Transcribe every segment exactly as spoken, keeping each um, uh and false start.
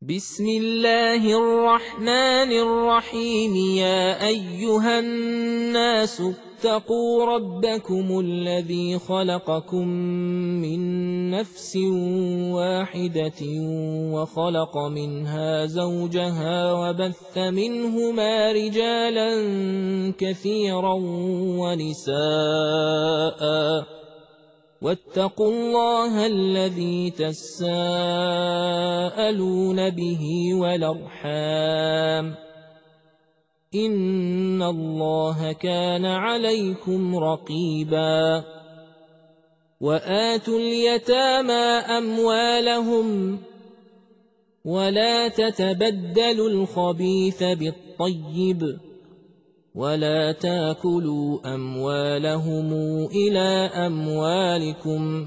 بسم الله الرحمن الرحيم يا أيها الناس اتقوا ربكم الذي خلقكم من نفس واحدة وخلق منها زوجها وبث منهما رجالا كثيرا ونساء واتقوا الله الذي تساءلون به والأرحام إن الله كان عليكم رقيبا وآتوا اليتامى أموالهم ولا تتبدلوا الخبيث بالطيب ولا تاكلوا أموالهم إلى أموالكم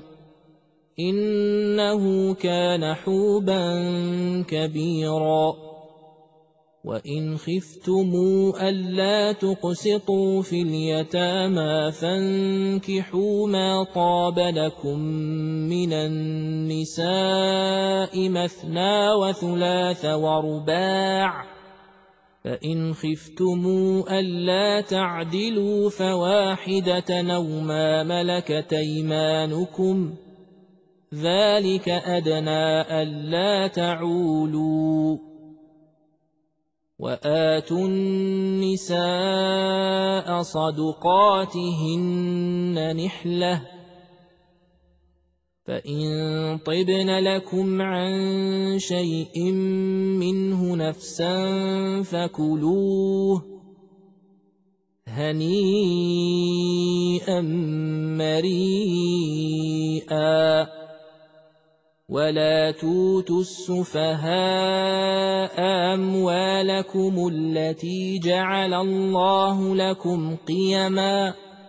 إنه كان حوبا كبيرا وإن خفتموا ألا تقسطوا في اليتامى فانكحوا ما طاب لكم من النساء مثنى وثلاث ورباع فإن خفتموا ألا تعدلوا فواحدة أو ما ملكت أيمانكم ذلك أدنى ألا تعولوا وآتوا النساء صدقاتهن نحلة فإن طبن لكم عن شيء منه نفسا فكلوه هنيئا مريئا ولا توتوا السفهاء أموالكم التي جعل الله لكم قيماً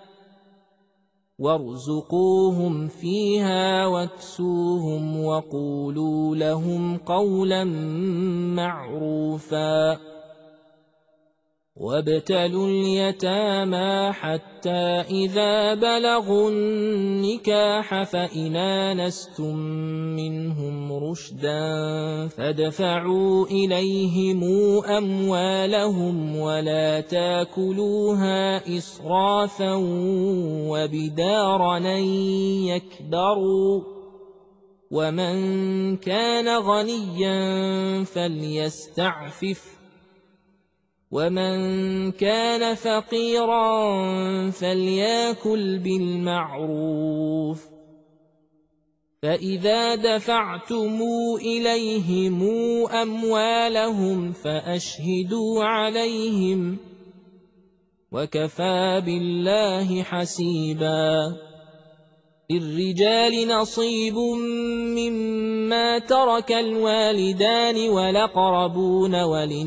وارزقوهم فيها واكسوهم وقولوا لهم قولا معروفا وابتلوا اليتامى حتى إذا بلغوا النكاح فإن آنستم منهم رشدا فادفعوا إليهم أموالهم ولا تاكلوها إسرافا وبدارا أن يكبروا ومن كان غنيا فليستعفف ومن كان فقيرا فليأكل بالمعروف فإذا دفعتم إليهم أموالهم فأشهدوا عليهم وكفى بالله حسيبا للرجال نصيب مما ترك الوالدان والأقربون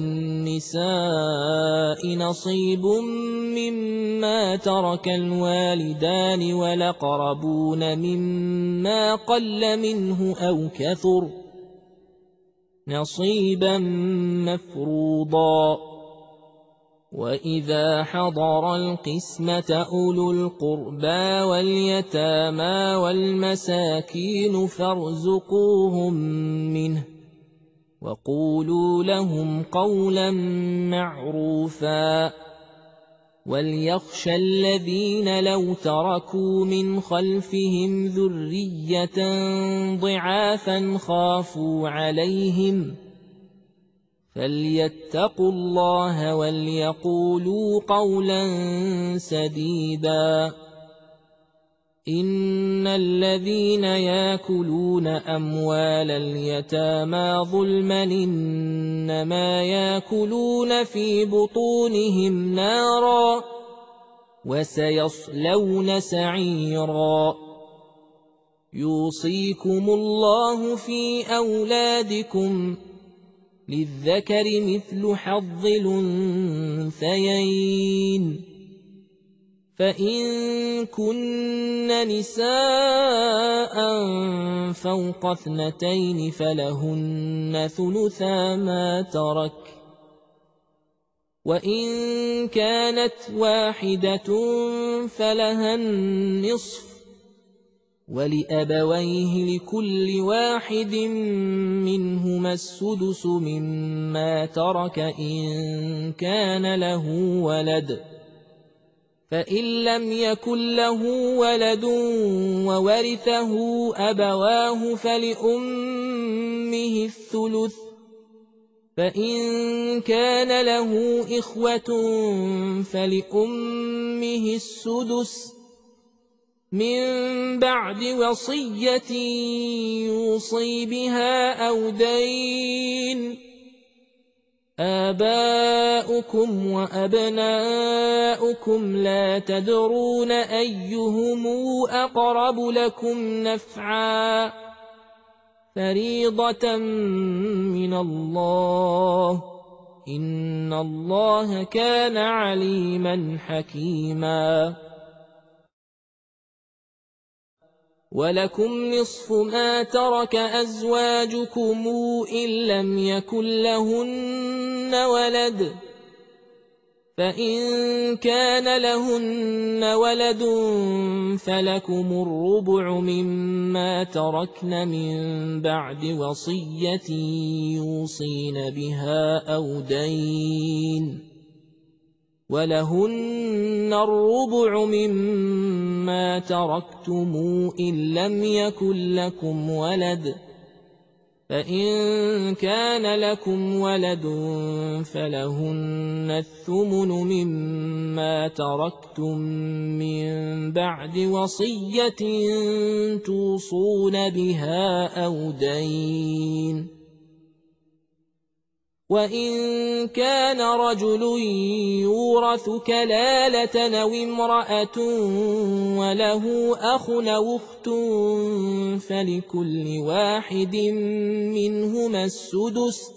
وللنساء نصيب مما ترك الوالدان والأقربون مما قل منه أو كثر نصيبا مفروضا وإذا حضر القسمة أولو القربى واليتامى والمساكين فارزقوهم منه وقولوا لهم قولا معروفا وليخشى الذين لو تركوا من خلفهم ذرية ضعافا خافوا عليهم فليتقوا الله وليقولوا قولا سديدا إن الذين يأكلون أموال اليتامى ظلما إنما يأكلون في بطونهم نارا وسيصلون سعيرا يوصيكم الله في أولادكم للذكر مثل حظ الأنثيين فإن كن نساء فوق اثنتين فلهن ثلثا ما ترك وإن كانت واحدة فلها النصف ولأبويه لكل واحد منهما السدس مما ترك إن كان له ولد، فإن لم يكن له ولد وورثه أبواه فلأمه الثلث، فإن كان له إخوة فلأمه السدس من بعد وصية يوصي بها أو دين. آباؤكم وأبناؤكم لا تدرون أيهم أقرب لكم نفعا، فريضة من الله، إن الله كان عليما حكيما. ولكم نصف ما ترك أزواجكم إن لم يكن لهن ولد، فإن كان لهن ولد فلكم الربع مما تركن من بعد وصية يوصين بها أو دين، ولهن الربع مما تركتم إن لم يكن لكم ولد، فإن كان لكم ولد فلهن الثمن مما تركتم من بعد وصية توصون بها أو دين. وإن كان رجل يورث كلالة أو امرأة وله أخ أو أخت فلكل واحد منهما السدس،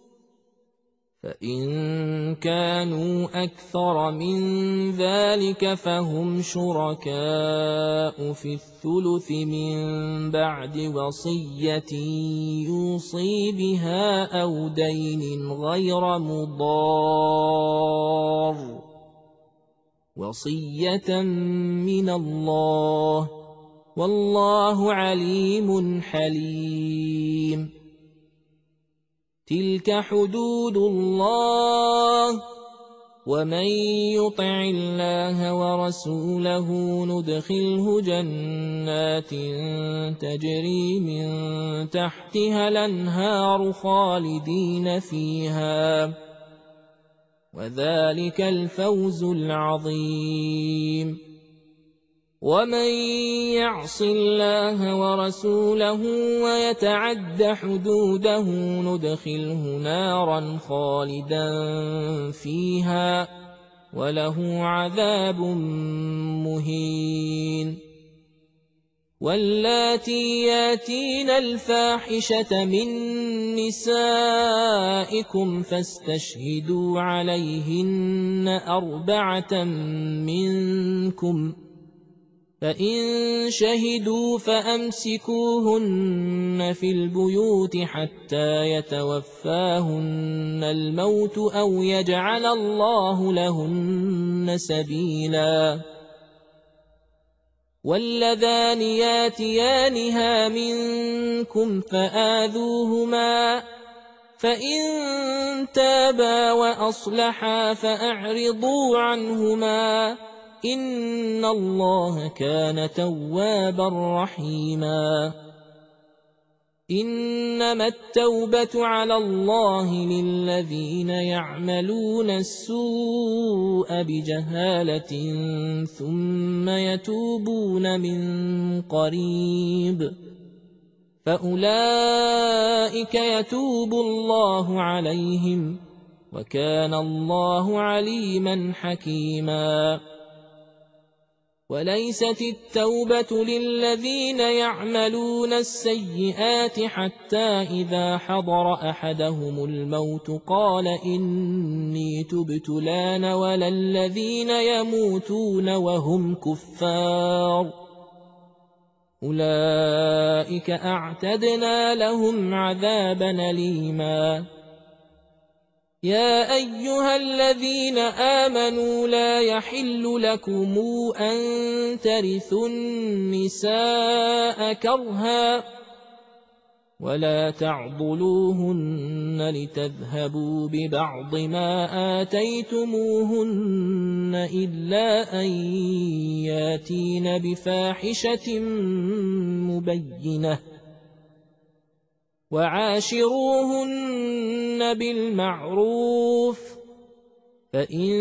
فإن كانوا أكثر من ذلك فهم شركاء في الثلث من بعد وصية يوصي بها أو دين غير مضار، وصية من الله، والله عليم حليم. تلك حدود الله، ومن يطع الله ورسوله ندخله جنات تجري من تحتها الأنهار خالدين فيها، وذلك الفوز العظيم. ومن يعص الله ورسوله ويتعد حدوده ندخله نارا خالدا فيها وله عذاب مهين. واللاتي ياتين الفاحشة من نسائكم فاستشهدوا عليهن أربعة منكم، فإن شهدوا فأمسكوهن في البيوت حتى يتوفاهن الموت أو يجعل الله لهن سبيلا. واللذان ياتيانها منكم فآذوهما، فإن تابا وأصلحا فأعرضوا عنهما، إن الله كان توابا رحيما. إنما التوبة على الله للذين يعملون السوء بجهالة ثم يتوبون من قريب فأولئك يتوب الله عليهم، وكان الله عليما حكيما. وليست التوبة للذين يعملون السيئات حتى إذا حضر أحدهم الموت قال إني تبت الآن، ولا الذين يموتون وهم كفار، أولئك أعتدنا لهم عذابا أليما. يا أيها الذين آمنوا لا يحل لكم أن ترثوا النساء كرها ولا تعضلوهن لتذهبوا ببعض ما آتيتموهن إلا أن ياتين بفاحشة مبينة وعاشروهن بالمعروف فإن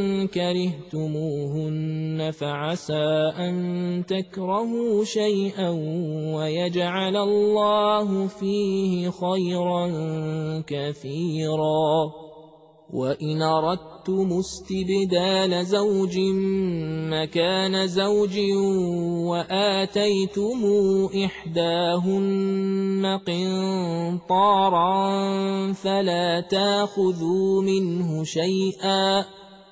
كرهتموهن فعسى أن تكرهوا شيئا ويجعل الله فيه خيرا كثيرا وإن أردتم استبدال زوج مكان زوج وآتيتم إحداهن قنطارا فلا تأخذوا منه شيئا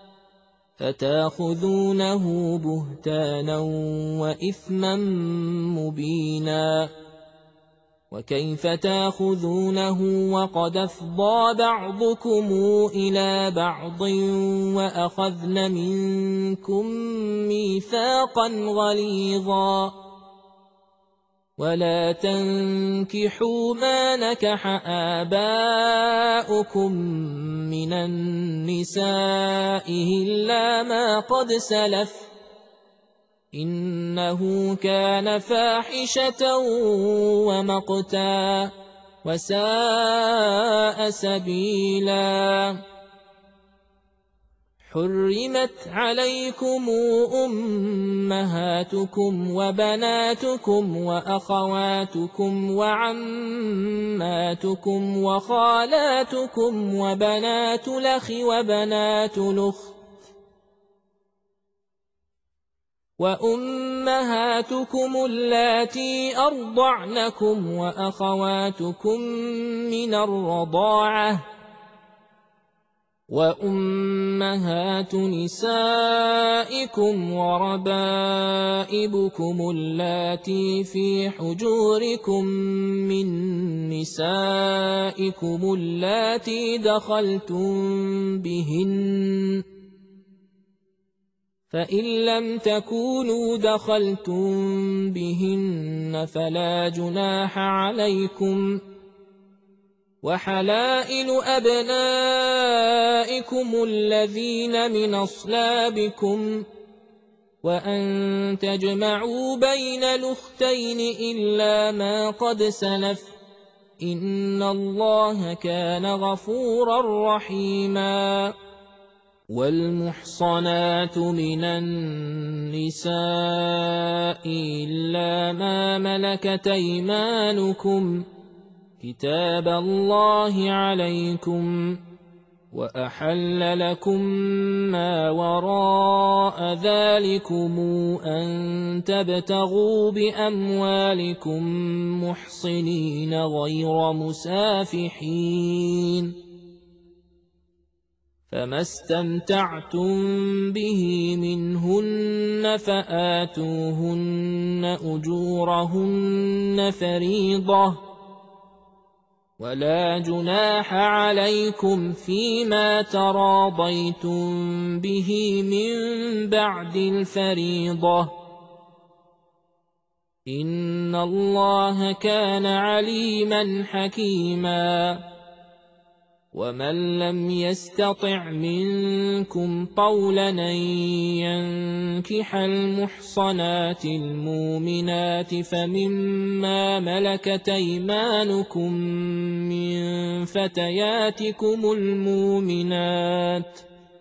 فتأخذونه بهتانا وإثما مبينا وكيف تأخذونه وقد أفضى بعضكم إلى بعض وأخذن منكم ميثاقا غليظا ولا تنكحوا ما نكح آباؤكم من النساء إلا ما قد سلف إنه كان فاحشة ومقتا وساء سبيلا حرمت عليكم أمهاتكم وبناتكم وأخواتكم وعماتكم وخالاتكم وبنات الأخ وبنات الأخت وأمهاتكم اللاتي أرضعنكم وأخواتكم من الرضاعة وأمهات نسائكم وربائبكم اللاتي في حجوركم من نسائكم اللاتي دخلتم بهن فإن لم تكونوا دخلتم بهن فلا جناح عليكم وحلائل أبنائكم الذين من أصلابكم وأن تجمعوا بين الأختين إلا ما قد سلف إن الله كان غفورا رحيما والمحصنات من النساء إلا ما ملكت أيمانكم كتاب الله عليكم وأحل لكم ما وراء ذلكم أن تبتغوا بأموالكم محصنين غير مسافحين فما استمتعتم به منهن فآتوهن أجورهن فريضة ولا جناح عليكم فيما تراضيتم به من بعد الفريضة إن الله كان عليما حكيما ومن لم يستطع منكم طولا أن ينكح المحصنات المؤمنات فمما ملكت أيمانكم من فتياتكم المؤمنات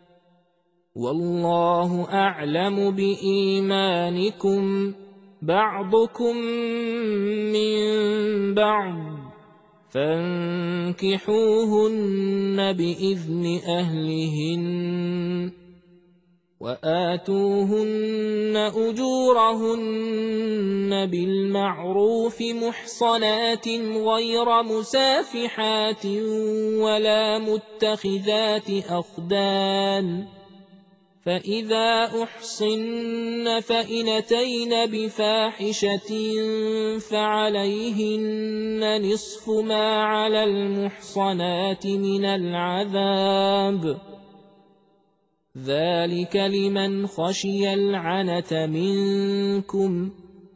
والله أعلم بإيمانكم بعضكم من بعض فانكحوهن بإذن أهلهن وآتوهن أجورهن بالمعروف محصنات غير مسافحات ولا متخذات أخدان فإذا أحصن فإن أتين بفاحشة فعليهن نصف ما على المحصنات من العذاب، ذلك لمن خشي العنة منكم،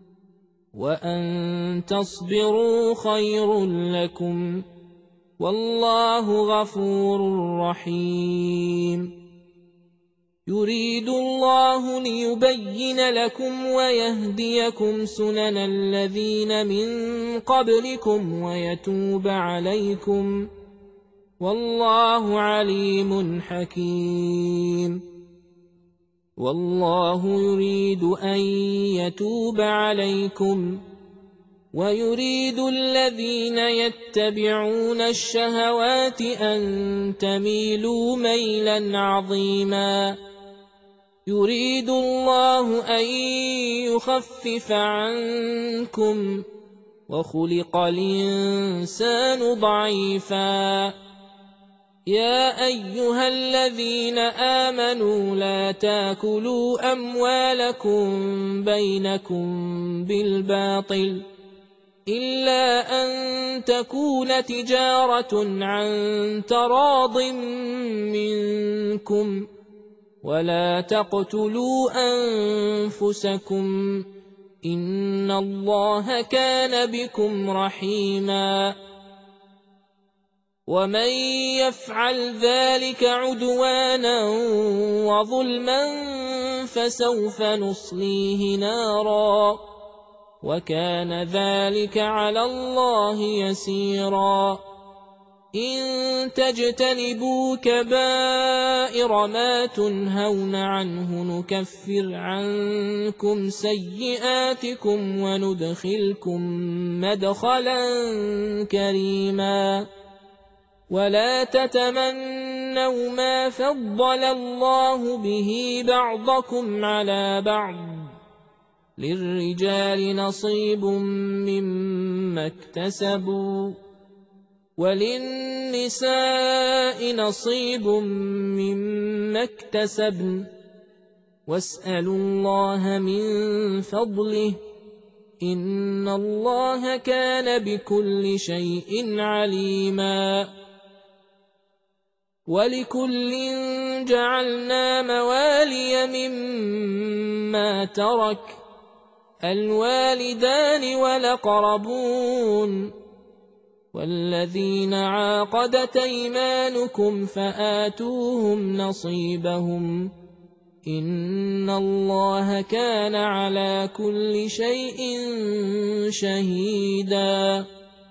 وأن تصبروا خير لكم، والله غفور رحيم. يريد الله ليبين لكم ويهديكم سنن الذين من قبلكم ويتوب عليكم، والله عليم حكيم. والله يريد أن يتوب عليكم، ويريد الذين يتبعون الشهوات أن تميلوا ميلا عظيما. يريد الله أن يخفف عنكم، وخلق الإنسان ضعيفا. يا أيها الذين آمنوا لا تاكلوا أموالكم بينكم بالباطل إلا أن تكون تجارة عن تراض منكم، ولا تقتلوا أنفسكم، إن الله كان بكم رحيما. ومن يفعل ذلك عدوانا وظلما فسوف نصليه نارا، وكان ذلك على الله يسيرا. إن تجتنبوا كبائر ما تنهون عنه نكفر عنكم سيئاتكم وندخلكم مدخلا كريما. ولا تتمنوا ما فضل الله به بعضكم على بعض، للرجال نصيب مما اكتسبوا، وللنساء نصيب مما اكتسبن، واسألوا الله من فضله، إن الله كان بكل شيء عليما. ولكل جعلنا موالي مما ترك الوالدان والأقربون والذين عاقدت أيمانكم فآتوهم نصيبهم، إن الله كان على كل شيء شهيدا.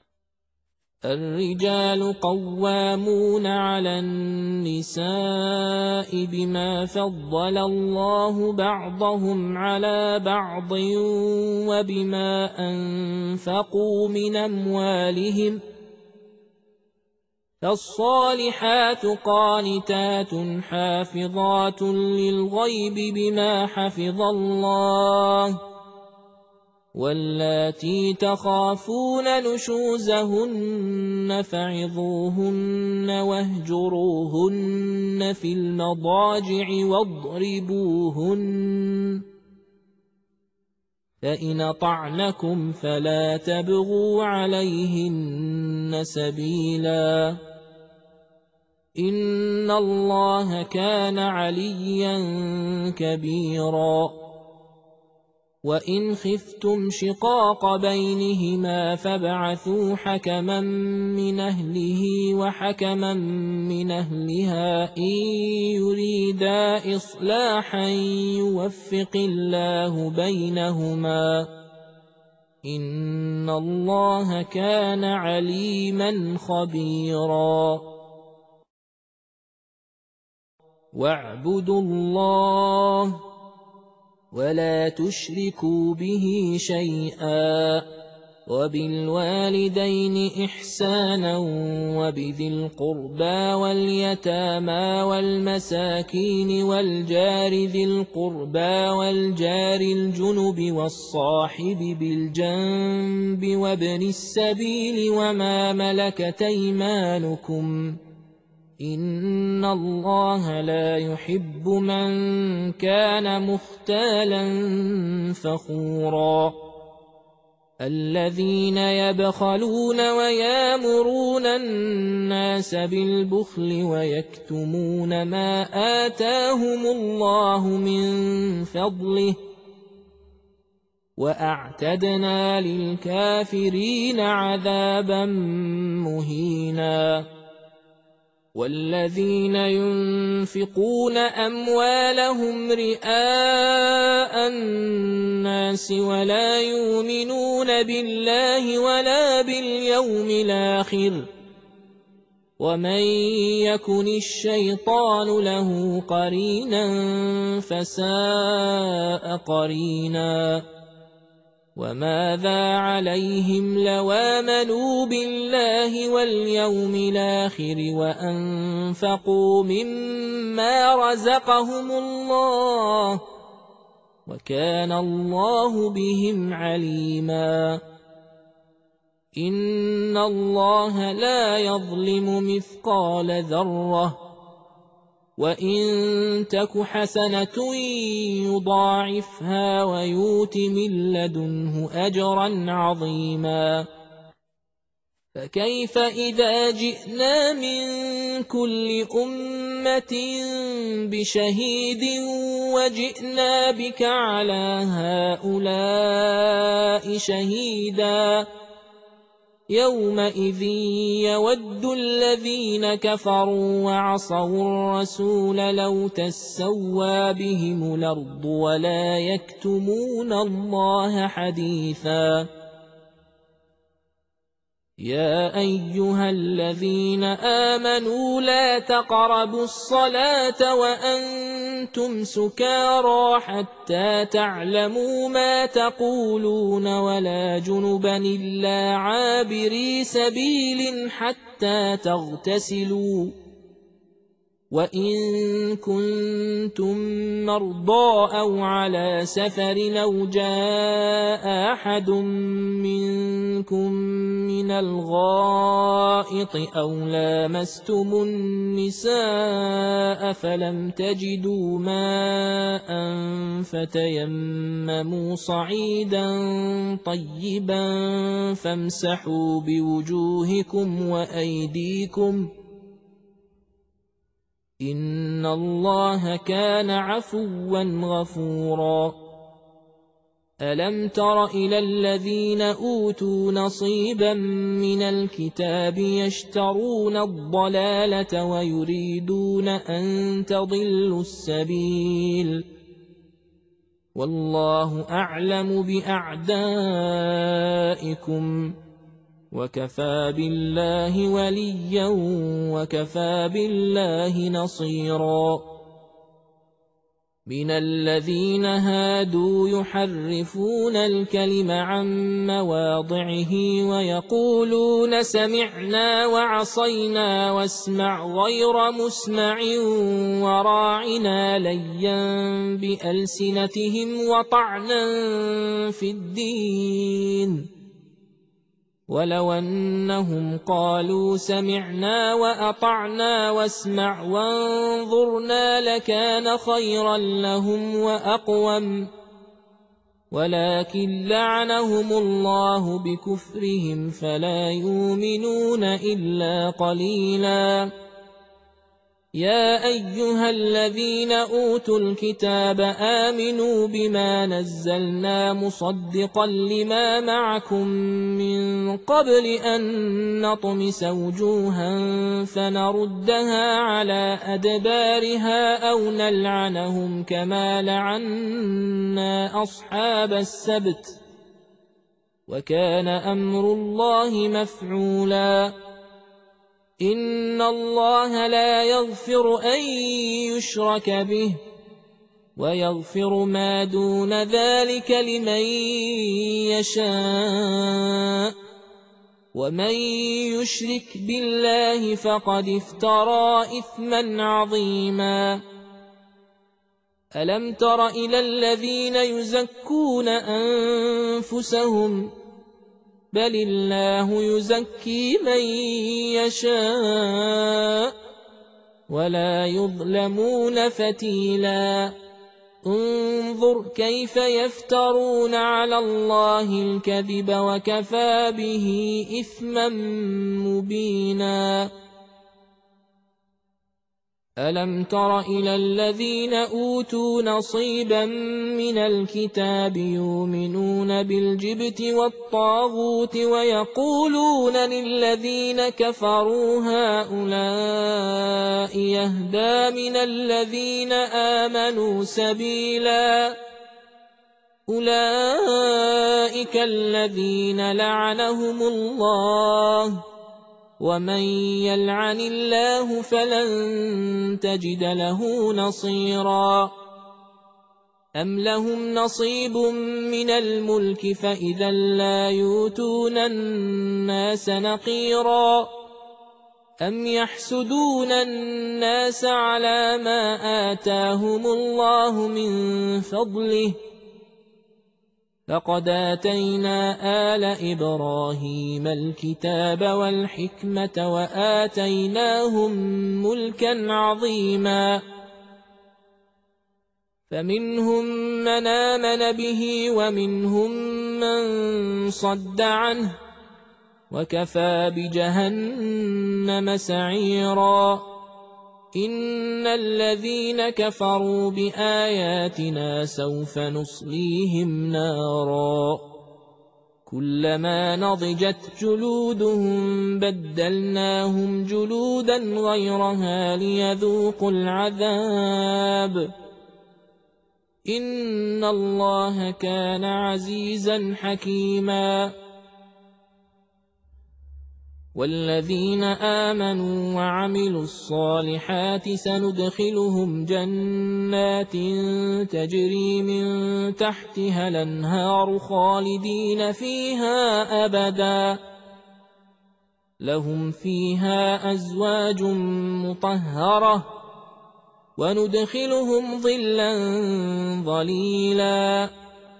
الرجال قوامون على النساء بما فضل الله بعضهم على بعض وبما أنفقوا من أموالهم، فالصالحات قانتات حافظات للغيب بما حفظ الله، واللاتي تخافون نشوزهن فعظوهن واهجروهن في المضاجع واضربوهن، فإن أطعنكم فلا تبغوا عليهن سبيلا، إن الله كان عليا كبيرا. وإن خفتم شقاق بينهما فابعثوا حكما من أهله وحكما من أهلها إن يريدا إصلاحا يوفق الله بينهما، إن الله كان عليما خبيرا. واعبدوا الله ولا تشركوا به شيئا، وبالوالدين إحسانا وبذي القربى واليتامى والمساكين والجار ذي القربى والجار الجنب والصاحب بالجنب وابن السبيل وما ملكت أيمانكم، إن الله لا يحب من كان مختالا فخورا الذين يبخلون ويامرون الناس بالبخل ويكتمون ما آتاهم الله من فضله وأعتدنا للكافرين عذابا مهينا والذين ينفقون أموالهم رئاء الناس ولا يؤمنون بالله ولا باليوم الآخر ومن يكن الشيطان له قرينا فساء قرينا وماذا عليهم لو آمنوا بالله واليوم الآخر وأنفقوا مما رزقهم الله وكان الله بهم عليما إن الله لا يظلم مثقال ذرة وإن تك حسنة يضاعفها ويؤت من لدنه أجرا عظيما فكيف إذا جئنا من كل أمة بشهيد وجئنا بك على هؤلاء شهيدا يومئذ يود الذين كفروا وعصوا الرسول لو تسوى بهم الأرض ولا يكتمون الله حديثا يا أيها الذين آمنوا لا تقربوا الصلاة وأنتم سكارى حتى تعلموا ما تقولون ولا جنبا إلا عابري سبيل حتى تغتسلوا وإن كنتم مرضى أو على سفر أو جاء أحد منكم من الغائط أو لامستم النساء فلم تجدوا ماء فتيمموا صعيدا طيبا فامسحوا بوجوهكم وأيديكم إن الله كان عفوا غفورا ألم تر إلى الذين أوتوا نصيبا من الكتاب يشترون الضلالة ويريدون أن تضلوا السبيل والله أعلم بأعدائكم وكفى بالله وليا وكفى بالله نصيرا من الذين هادوا يحرفون الكلم عن مواضعه ويقولون سمعنا وعصينا واسمع غير مسمع وراعنا ليا بألسنتهم وطعنا في الدين ولو أنهم قالوا سمعنا وأطعنا واسمع وانظرنا لكان خيرا لهم وأقوم ولكن لعنهم الله بكفرهم فلا يؤمنون إلا قليلا يا أيها الذين أوتوا الكتاب آمنوا بما نزلنا مصدقا لما معكم من قبل أن نطمس وجوها فنردها على أدبارها أو نلعنهم كما لعنا أصحاب السبت وكان أمر الله مفعولا إن الله لا يغفر أن يشرك به ويغفر ما دون ذلك لمن يشاء ومن يشرك بالله فقد افترى إثما عظيما ألم تر إلى الذين يزكون أنفسهم بل الله يزكي من يشاء ولا يظلمون فتيلا انظر كيف يفترون على الله الكذب وكفى به إثما مبينا ألم تر إلى الذين أوتوا نصيبا من الكتاب يؤمنون بالجبت والطاغوت ويقولون للذين كفروا هؤلاء يهدى من الذين آمنوا سبيلا أولئك الذين لعنهم الله ومن يلعن الله فلن تجد له نصيرا أم لهم نصيب من الملك فإذا لا يؤتون الناس نقيرا أم يحسدون الناس على ما آتاهم الله من فضله لقد آتينا آل إبراهيم الكتاب والحكمة وآتيناهم ملكا عظيما فمنهم من آمن به ومنهم من صد عنه وكفى بجهنم سعيرا إن الذين كفروا بآياتنا سوف نصليهم نارا كلما نضجت جلودهم بدلناهم جلودا غيرها ليذوقوا العذاب إن الله كان عزيزا حكيما والذين آمنوا وعملوا الصالحات سندخلهم جنات تجري من تحتها الأنهار خالدين فيها أبدا لهم فيها أزواج مطهرة وندخلهم ظلا ظليلا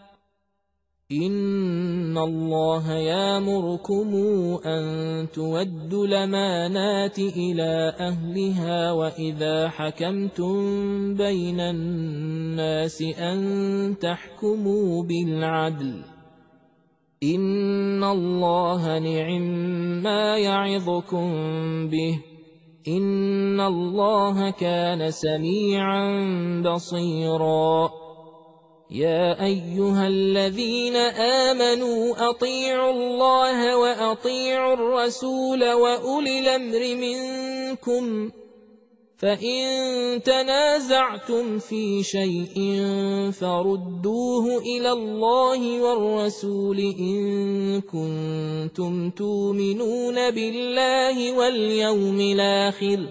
إن الله يأمركم أن تودوا الأمانات إلى أهلها وإذا حكمتم بين الناس أن تحكموا بالعدل إن الله نعم ما يعظكم به إن الله كان سميعا بصيرا يا أيها الذين آمنوا أطيعوا الله وأطيعوا الرسول وأولي الأمر منكم فإن تنازعتم في شيء فردوه إلى الله والرسول إن كنتم تؤمنون بالله واليوم الآخر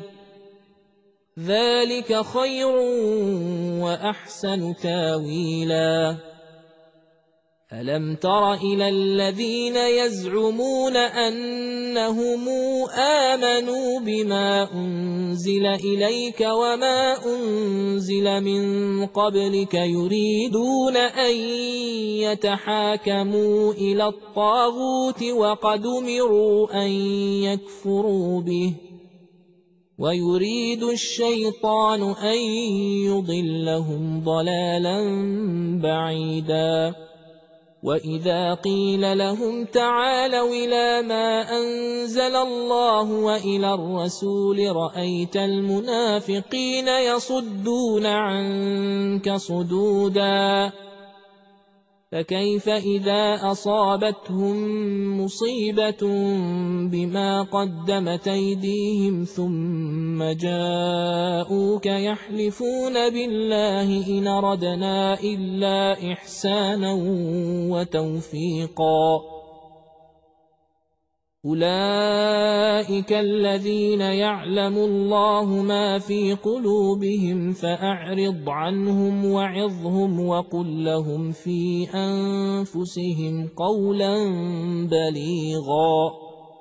ذلك خير وأحسن تاويلا ألم تر إلى الذين يزعمون أنهم آمنوا بما أنزل إليك وما أنزل من قبلك يريدون أن يتحاكموا إلى الطاغوت وقد أمروا أن يكفروا به ويريد الشيطان أن يضلهم ضلالا بعيدا وإذا قيل لهم تعالوا إلى ما أنزل الله وإلى الرسول رأيت المنافقين يصدون عنك صدودا فكيف إذا أصابتهم مصيبة بما قدمت أيديهم ثم جاءوك يحلفون بالله إن أردنا إلا إحسانا وتوفيقا أولئك الذين يعلم الله ما في قلوبهم فأعرض عنهم وعظهم وقل لهم في أنفسهم قولا بليغا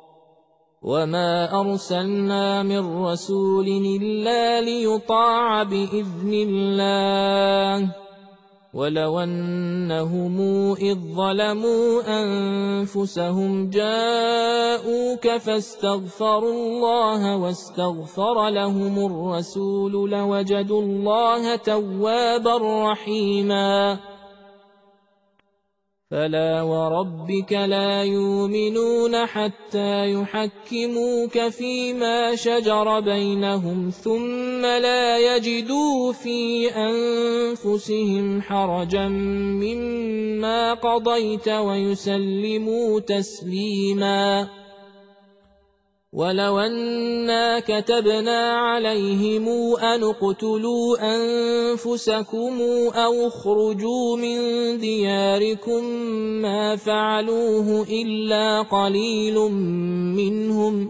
وما أرسلنا من رسول إلا ليطاع بإذن الله ولو أنهم إذ ظلموا أنفسهم جاءوك فاستغفروا الله واستغفر لهم الرسول لوجدوا الله توابا رحيما فلا وربك لا يؤمنون حتى يحكموك فيما شجر بينهم ثم لا يجدوا في أنفسهم حرجا مما قضيت ويسلموا تسليما ولو أنا كتبنا عليهم أن اقتلوا أنفسكم أو اخرجوا من دياركم ما فعلوه إلا قليل منهم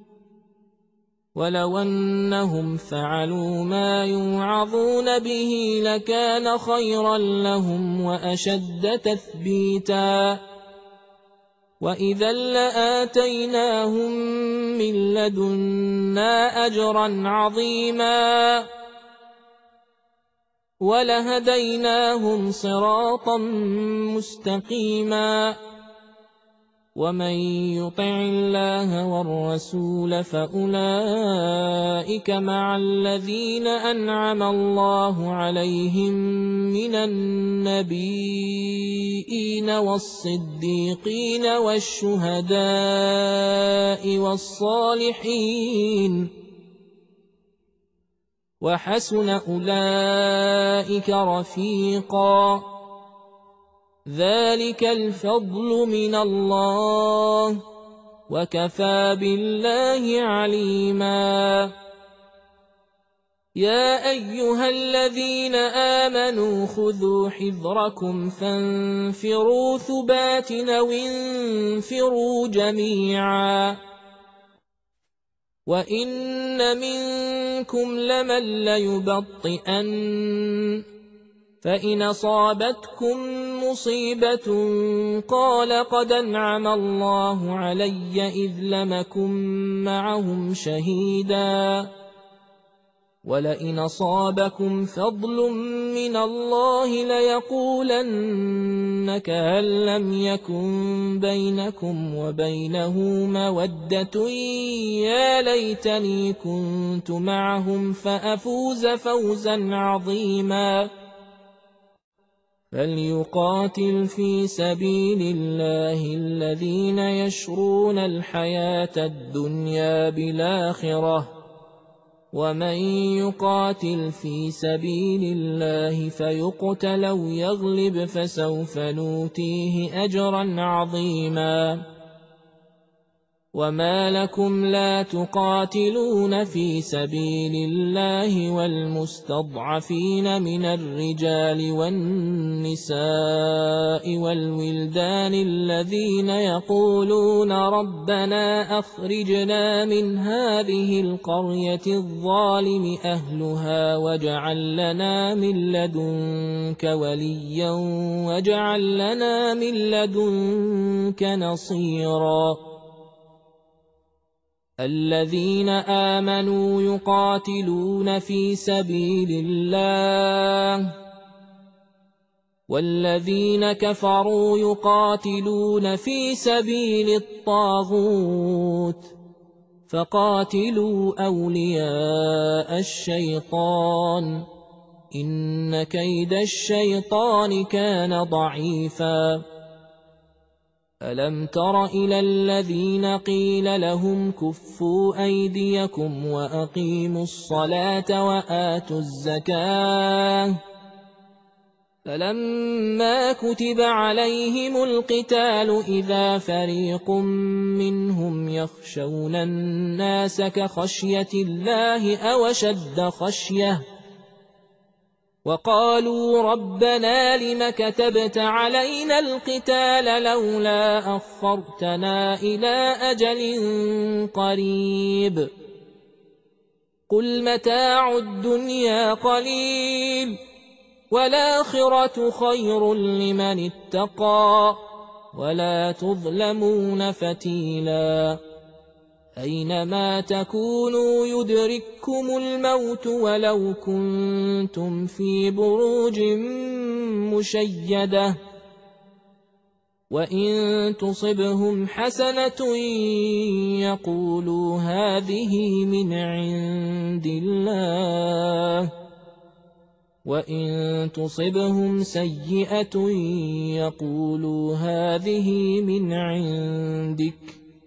ولو أنهم فعلوا ما يوعظون به لكان خيرا لهم وأشد تثبيتا وإذا لآتيناهم من لدنا أجرا عظيما ولهديناهم صراطا مستقيما ومن يطع الله والرسول فأولئك مع الذين أنعم الله عليهم من النبيين والصديقين والشهداء والصالحين وحسن أولئك رفيقا ذلك الفضل من الله وكفى بالله عليما يا أيها الذين آمنوا خذوا حذركم فانفروا ثبات أو انفروا جميعا وإن منكم لمن ليبطئن فإن أصابتكم مصيبة قال قد أنعم الله علي إذ لم أكن معهم شهيدا ولئن أصابكم فضل من الله ليقولن كأن لم يكن بينكم وبينه مودة يا ليتني كنت معهم فأفوز فوزا عظيما فليقاتل في سبيل الله الذين يشرون الحياة الدنيا بالآخرة ومن يقاتل في سبيل الله فيقتل أو يغلب فسوف نؤتيه أجرا عظيما وما لكم لا تقاتلون في سبيل الله والمستضعفين من الرجال والنساء والولدان الذين يقولون ربنا أخرجنا من هذه القرية الظالم أهلها واجعل لنا من لدنك وليا واجعل لنا من لدنك نصيرا الذين آمنوا يقاتلون في سبيل الله والذين كفروا يقاتلون في سبيل الطاغوت فقاتلوا أولياء الشيطان إن كيد الشيطان كان ضعيفا ألم تر إلى الذين قيل لهم كفوا أيديكم وأقيموا الصلاة وآتوا الزكاة فلما كتب عليهم القتال إذا فريق منهم يخشون الناس كخشية الله أو أشد خشية وقالوا ربنا لم كتبت علينا القتال لولا أخرتنا إلى أجل قريب قل متاع الدنيا قليل والآخرة خير لمن اتقى ولا تظلمون فتيلا أينما تكونوا يدرككم الموت ولو كنتم في بروج مشيدة وإن تصبهم حسنة يقولوا هذه من عند الله وإن تصبهم سيئة يقولوا هذه من عندك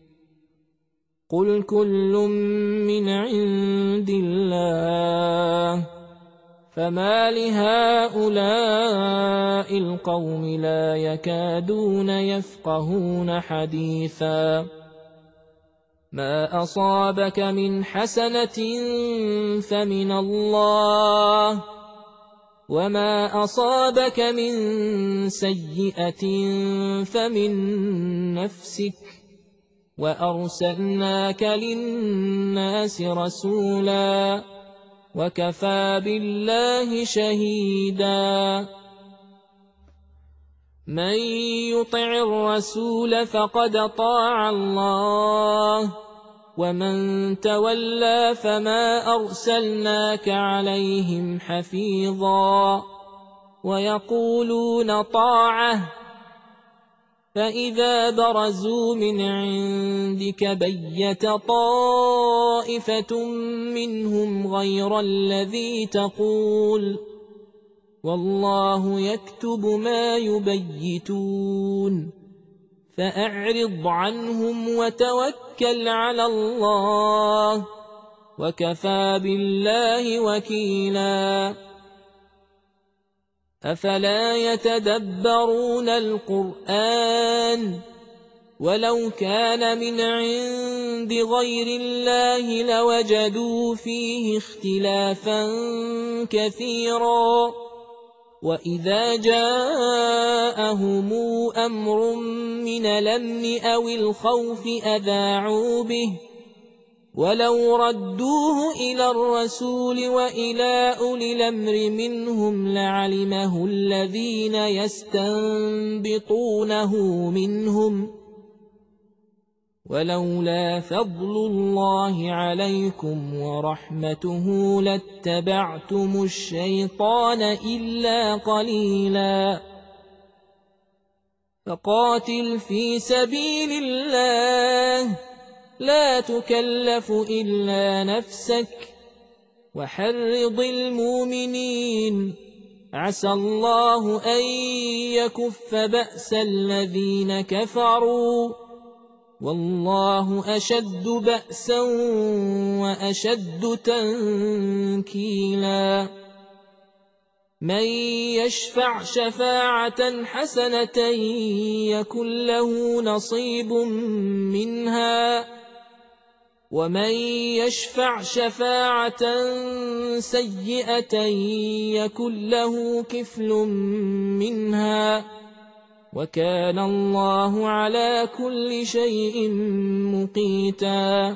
قل كل من عند الله فما لهؤلاء القوم لا يكادون يفقهون حديثا ما أصابك من حسنة فمن الله وما أصابك من سيئة فمن نفسك وأرسلناك للناس رسولا وكفى بالله شهيدا من يطع الرسول فقد طاع الله ومن تولى فما أرسلناك عليهم حفيظا ويقولون طاعة فإذا برزوا من عندك بيت طائفة منهم غير الذي تقول والله يكتب ما يبيتون فأعرض عنهم وتوكل على الله وكفى بالله وكيلا أفلا يتدبرون القرآن ولو كان من عند غير الله لوجدوا فيه اختلافا كثيرا وإذا جاءهم أمر من الأمن أو الخوف أذاعوا به ولو ردوه إلى الرسول وإلى أولي الأمر منهم لعلمه الذين يستنبطونه منهم ولولا فضل الله عليكم ورحمته لاتبعتم الشيطان إلا قليلا فقاتل في سبيل الله لا تكلف إلا نفسك وحرض المؤمنين عسى الله أن يكف بأس الذين كفروا والله أشد بأسا وأشد تنكيلا من يشفع شفاعة حسنة يكن له نصيب منها ومن يشفع شفاعة سيئة يكن له كفل منها وكان الله على كل شيء مقيتا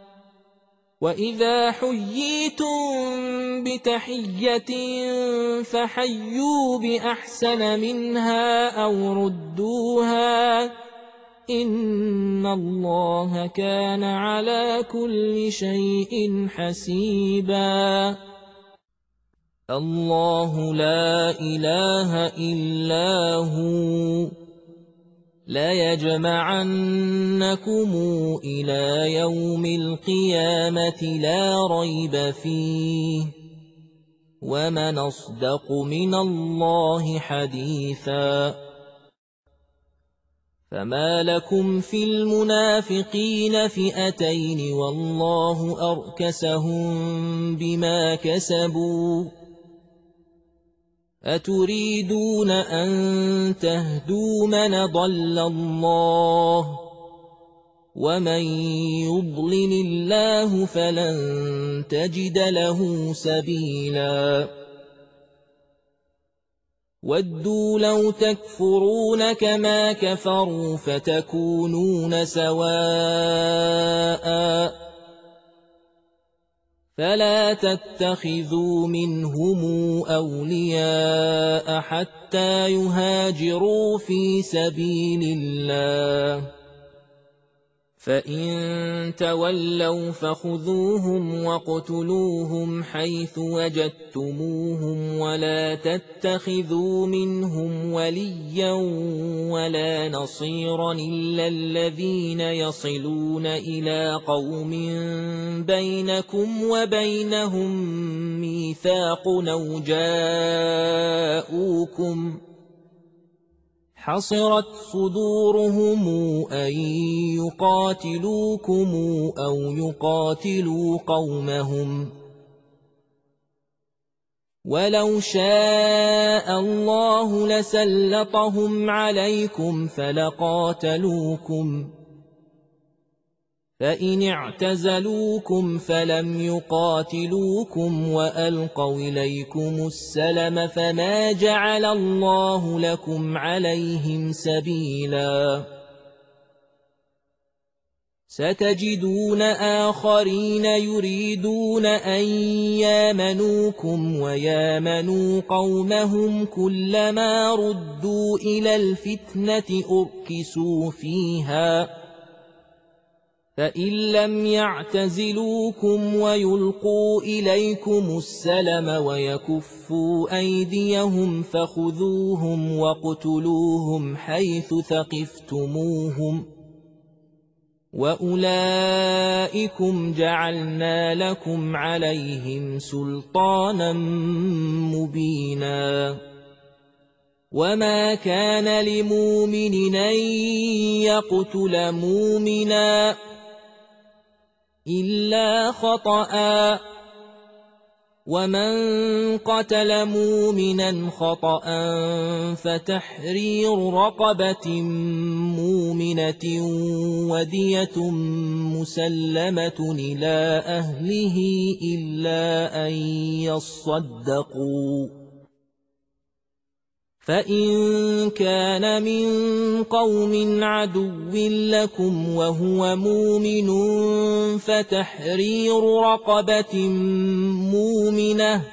وإذا حييتم بتحية فحيوا بأحسن منها أو ردوها إن الله كان على كل شيء حسيبا الله لا إله إلا هو ليجمعنكم إلى يوم القيامة لا ريب فيه ومن أصدق من الله حديثا فما لكم في المنافقين فئتين والله أركسهم بما كسبوا أتريدون أن تهدوا من ضل الله ومن يضلل الله فلن تجد له سبيلا ودوا لو تكفرون كما كفروا فتكونون سواء فلا تتخذوا منهم أولياء حتى يهاجروا في سبيل الله فإن تولوا فخذوهم واقتلوهم حيث وجدتموهم ولا تتخذوا منهم وليا ولا نصيرا إلا الذين يصلون إلى قوم بينكم وبينهم ميثاق أو جاءوكم حصرت صدورهم أن يقاتلوكم أو يقاتلوا قومهم ولو شاء الله لسلطهم عليكم فلقاتلوكم فإن اعتزلوكم فلم يقاتلوكم وألقوا إليكم السلم فما جعل الله لكم عليهم سبيلا ستجدون آخرين يريدون أن يامنوكم ويامنوا قومهم كلما ردوا إلى الفتنة أركسوا فيها فإن لم يعتزلوكم ويلقوا إليكم السلم ويكفوا أيديهم فخذوهم واقتلوهم حيث ثقفتموهم وأولئكم جعلنا لكم عليهم سلطانا مبينا وما كان لمؤمن أن يقتل مؤمنا إلا خطأ ومن قتل مؤمنا خطأ فتحرير رقبة مؤمنة ودية مسلمة إلى أهله إلا أن يصدقوا فإن كان من قوم عدو لكم وهو مؤمن فتحرير رقبة مؤمنة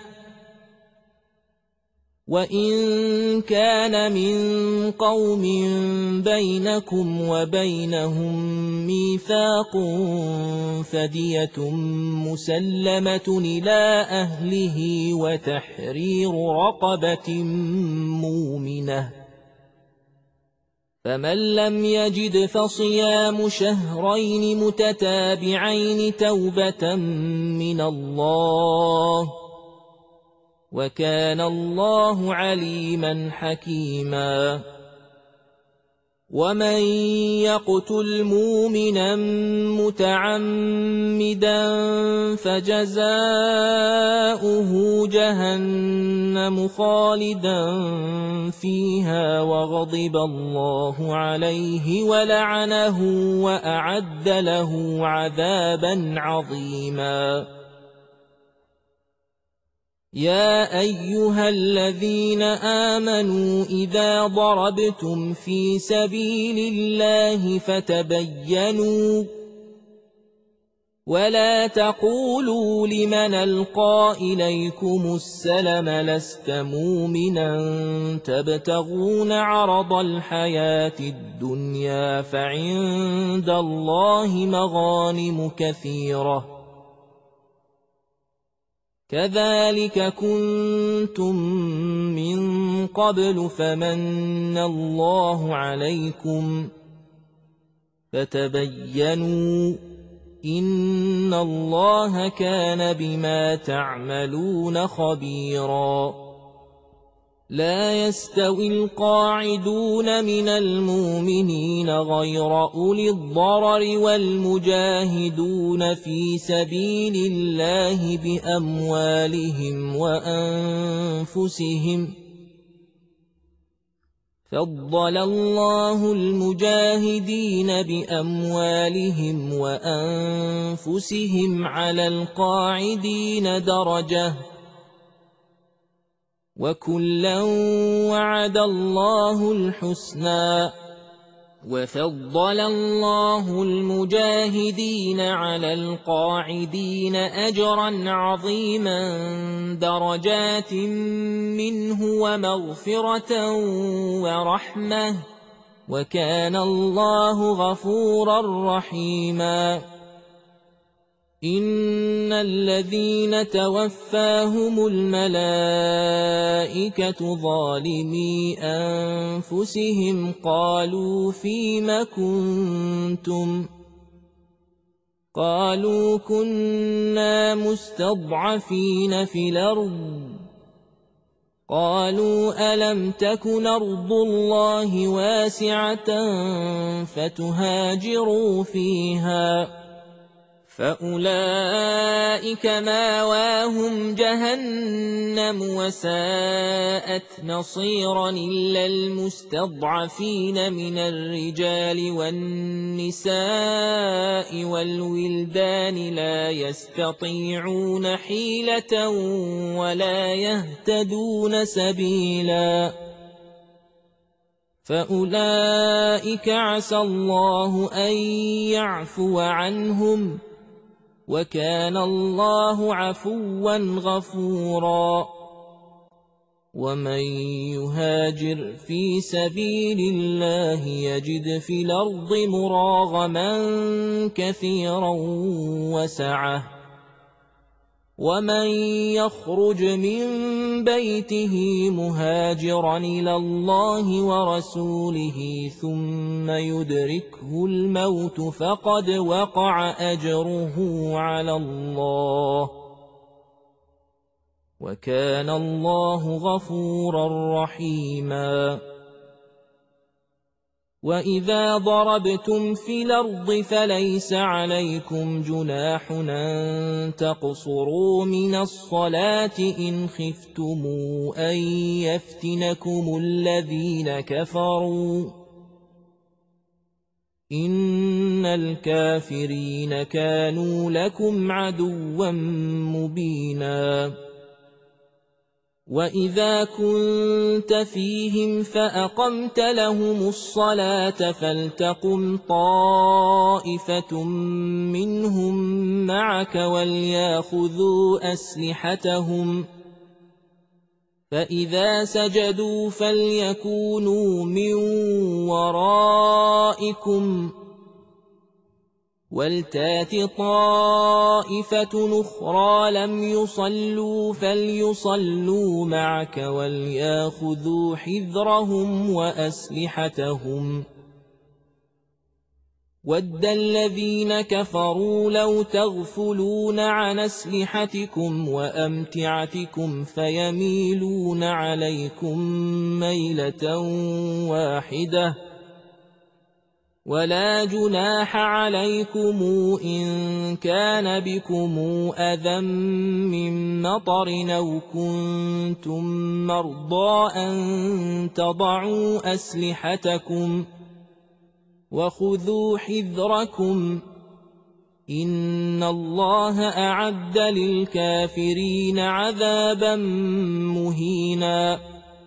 وإن كان من قوم بينكم وبينهم ميثاق فدية مسلمة إلى أهله وتحرير رقبة مؤمنة فمن لم يجد فصيام شهرين متتابعين توبة من الله وكان الله عليما حكيما ومن يقتل مؤمنا متعمدا فجزاؤه جهنم خالدا فيها وغضب الله عليه ولعنه وأعد له عذابا عظيما يا أيها الذين آمنوا إذا ضربتم في سبيل الله فتبينوا ولا تقولوا لمن ألقى إليكم السلم لست مؤمنا تبتغون عرض الحياة الدنيا فعند الله مغانم كثيرة كذلك كنتم من قبل فمن الله عليكم فتبينوا إن الله كان بما تعملون خبيرا لا يستوي القاعدون من المؤمنين غير أولي الضرر والمجاهدون في سبيل الله بأموالهم وأنفسهم فضل الله المجاهدين بأموالهم وأنفسهم على القاعدين درجة وكلا وعد الله الحسنى وفضل الله المجاهدين على القاعدين أجرا عظيما درجات منه ومغفرة ورحمة وكان الله غفورا رحيما. إن الذين توفاهم الملائكة ظالمي أنفسهم قالوا فيم كنتم قالوا كنا مستضعفين في الأرض قالوا ألم تكن أرض الله واسعة فتهاجروا فيها فأولئك ماواهم جهنم وساءت مصيرا إلا المستضعفين من الرجال والنساء والولدان لا يستطيعون حيلة ولا يهتدون سبيلا فأولئك عسى الله أن يعفو عنهم وكان الله عفوا غفورا. ومن يهاجر في سبيل الله يجد في الأرض مراغما كثيرا وسعة ومن يخرج من بيته مهاجرا إلى الله ورسوله ثم يدركه الموت فقد وقع أجره على الله وكان الله غفورا رحيما. وإذا ضربتم في الأرض فليس عليكم جناح أن تقصروا من الصلاة إن خفتم أن يفتنكم الذين كفروا إن الكافرين كانوا لكم عدوا مبينا. وإذا كنت فيهم فأقمت لهم الصلاة فلتقم طائفة منهم معك وليأخذوا أسلحتهم فإذا سجدوا فليكونوا من ورائكم ولتات طائفة أخرى لم يصلوا فليصلوا معك وليأخذوا حذرهم وأسلحتهم ود الذين كفروا لو تغفلون عن أسلحتكم وأمتعتكم فيميلون عليكم ميلة واحدة ولا جناح عليكم إن كان بكم أذى من مطر أو كنتم مرضى أن تضعوا أسلحتكم وخذوا حذركم إن الله أعد للكافرين عذابا مهينا.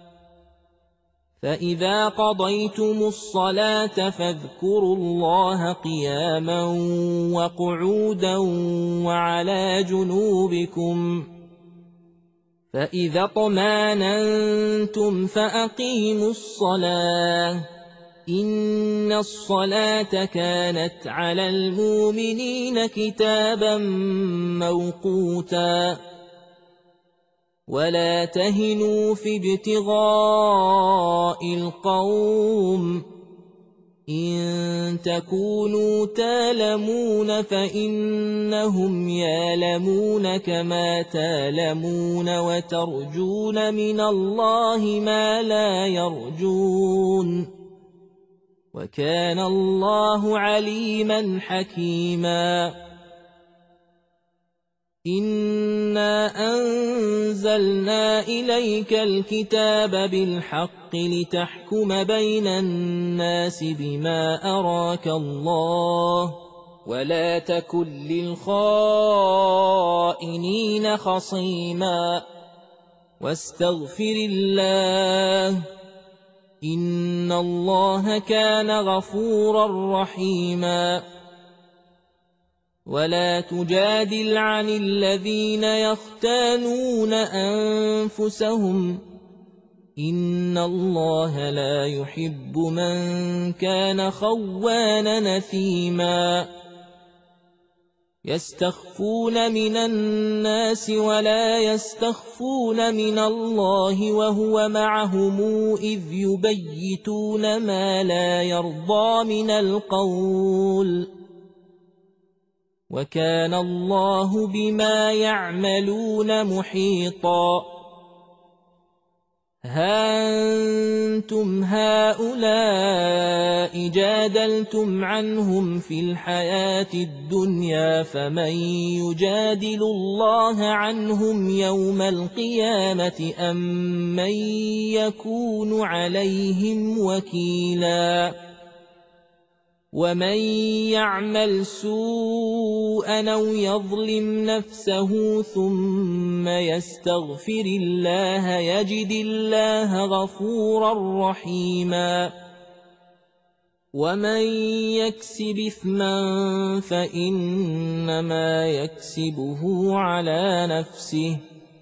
فإذا قضيتم الصلاة فاذكروا الله قياما وقعودا وعلى جنوبكم فإذا اطمأننتم فأقيموا الصلاة إن الصلاة كانت على المؤمنين كتابا موقوتا. ولا تهنوا في ابتغاء القوم إن تكونوا تالمون فإنهم يالمون كما تالمون وترجون من الله ما لا يرجون وكان الله عليما حكيما. إنا أنزلنا إليك الكتاب بالحق لتحكم بين الناس بما أراك الله ولا تكن للخائنين خصيما واستغفر الله إن الله كان غفورا رحيما. ولا تجادل عن الذين يختانون أنفسهم إن الله لا يحب من كان خوانا نثيما يستخفون من الناس ولا يستخفون من الله وهو معهم إذ يبيتون ما لا يرضى من القول وكان الله بما يعملون محيطا ها أنتم هؤلاء جادلتم عنهم في الحياة الدنيا فمن يجادل الله عنهم يوم القيامة أم من يكون عليهم وكيلا ومن يعمل سوءا أو يظلم نفسه ثم يستغفر الله يجد الله غفورا رحيما ومن يكسب إثما فإنما يكسبه على نفسه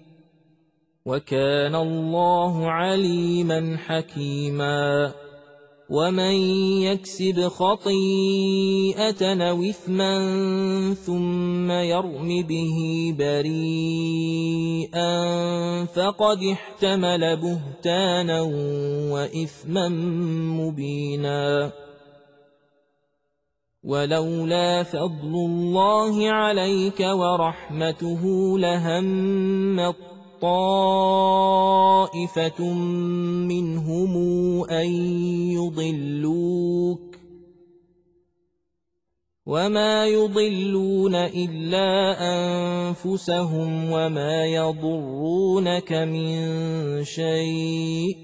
وكان الله عليما حكيما ومن يكسب خطيئة أو إثما ثم يرم به بريئا فقد احتمل بهتانا وإثما مبينا ولولا فضل الله عليك ورحمته لهم طائفة منهم أن يضلوك وما يضلون إلا أنفسهم وما يضرونك من شيء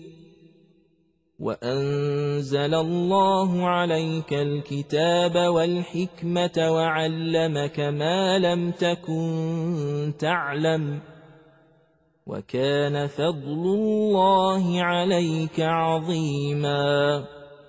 وأنزل الله عليك الكتاب والحكمة وعلمك ما لم تكن تعلم وكان فضل الله عليك عظيما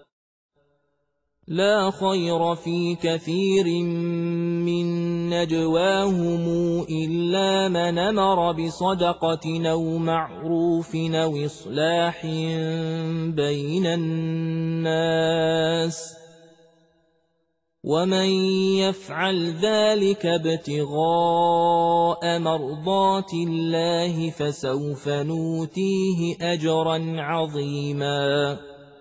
لا خير في كثير من نجواهم إلا من أمر بصدقة أو معروف أو إصلاح بين الناس ومن يفعل ذلك ابتغاء مرضات الله فسوف نوتيه أجرا عظيما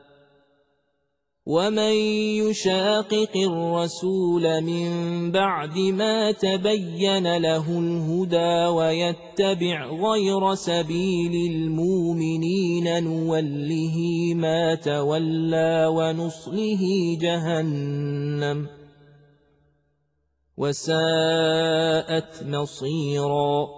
ومن يشاقق الرسول من بعد ما تبين له الهدى ويتبع غير سبيل المؤمنين نوله ما تولى ونصله جهنم وساءت مصيرا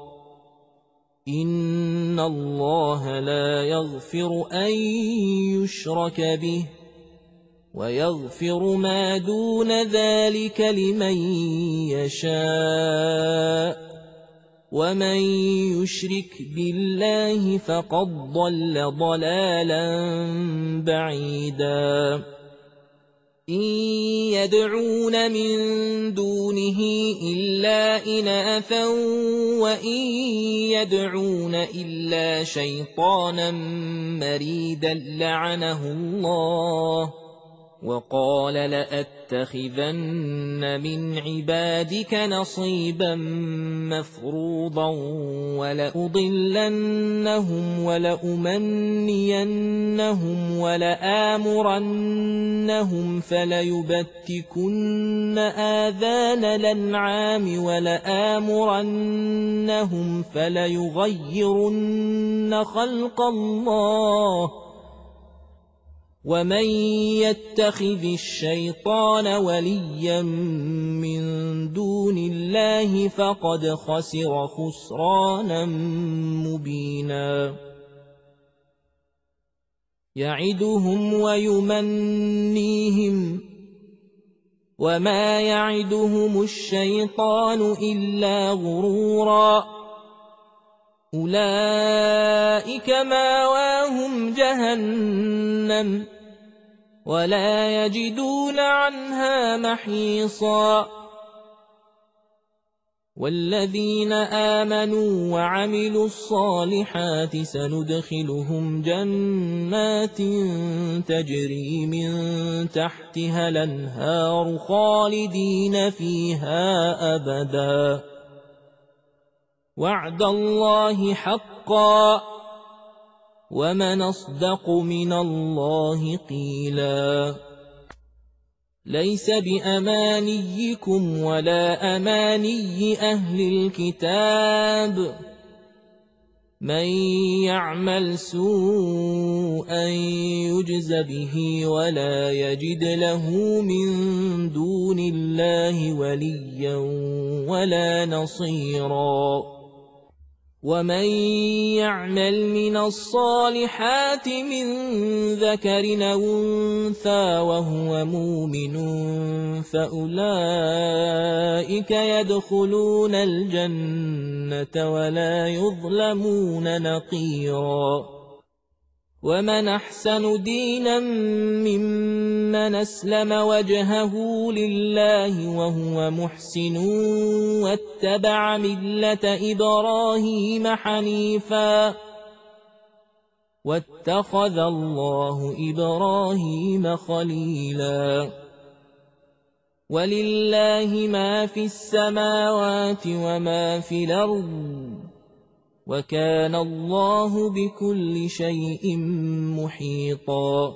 إن الله لا يغفر أن يشرك به ويغفر ما دون ذلك لمن يشاء ومن يشرك بالله فقد ضل ضلالا بعيدا إن يدعون من دونه إلا إناثا وإن يدعون إلا شيطانا مريدا لعنه الله وقال لأتخذن من عبادك نصيبا مفروضا ولأضلنهم ولأمنينهم ولآمرنهم فليبتكن آذان الأنعام ولآمرنهم فليغيرن خلق الله ومن يتخذ الشيطان وليا من دون الله فقد خسر خسرانا مبينا يعدهم ويمنيهم وما يعدهم الشيطان إلا غرورا أولئك ماواهم جهنم ولا يجدون عنها محيصا والذين آمنوا وعملوا الصالحات سندخلهم جنات تجري من تحتها الأنهار خالدين فيها أبدا وعد الله حقا ومن أصدق من الله قيلا ليس بأمانيكم ولا أماني أهل الكتاب من يعمل سوءا يجز به ولا يجد له من دون الله وليا ولا نصيرا ومن يعمل من الصالحات من ذكر أو أنثى وهو مؤمن فأولئك يدخلون الجنة ولا يظلمون نقيرا ومن أحسن دينا ممن أسلم وجهه لله وهو محسن واتبع ملة إبراهيم حنيفا واتخذ الله إبراهيم خليلا ولله ما في السماوات وما في الأرض وكان الله بكل شيء محيطا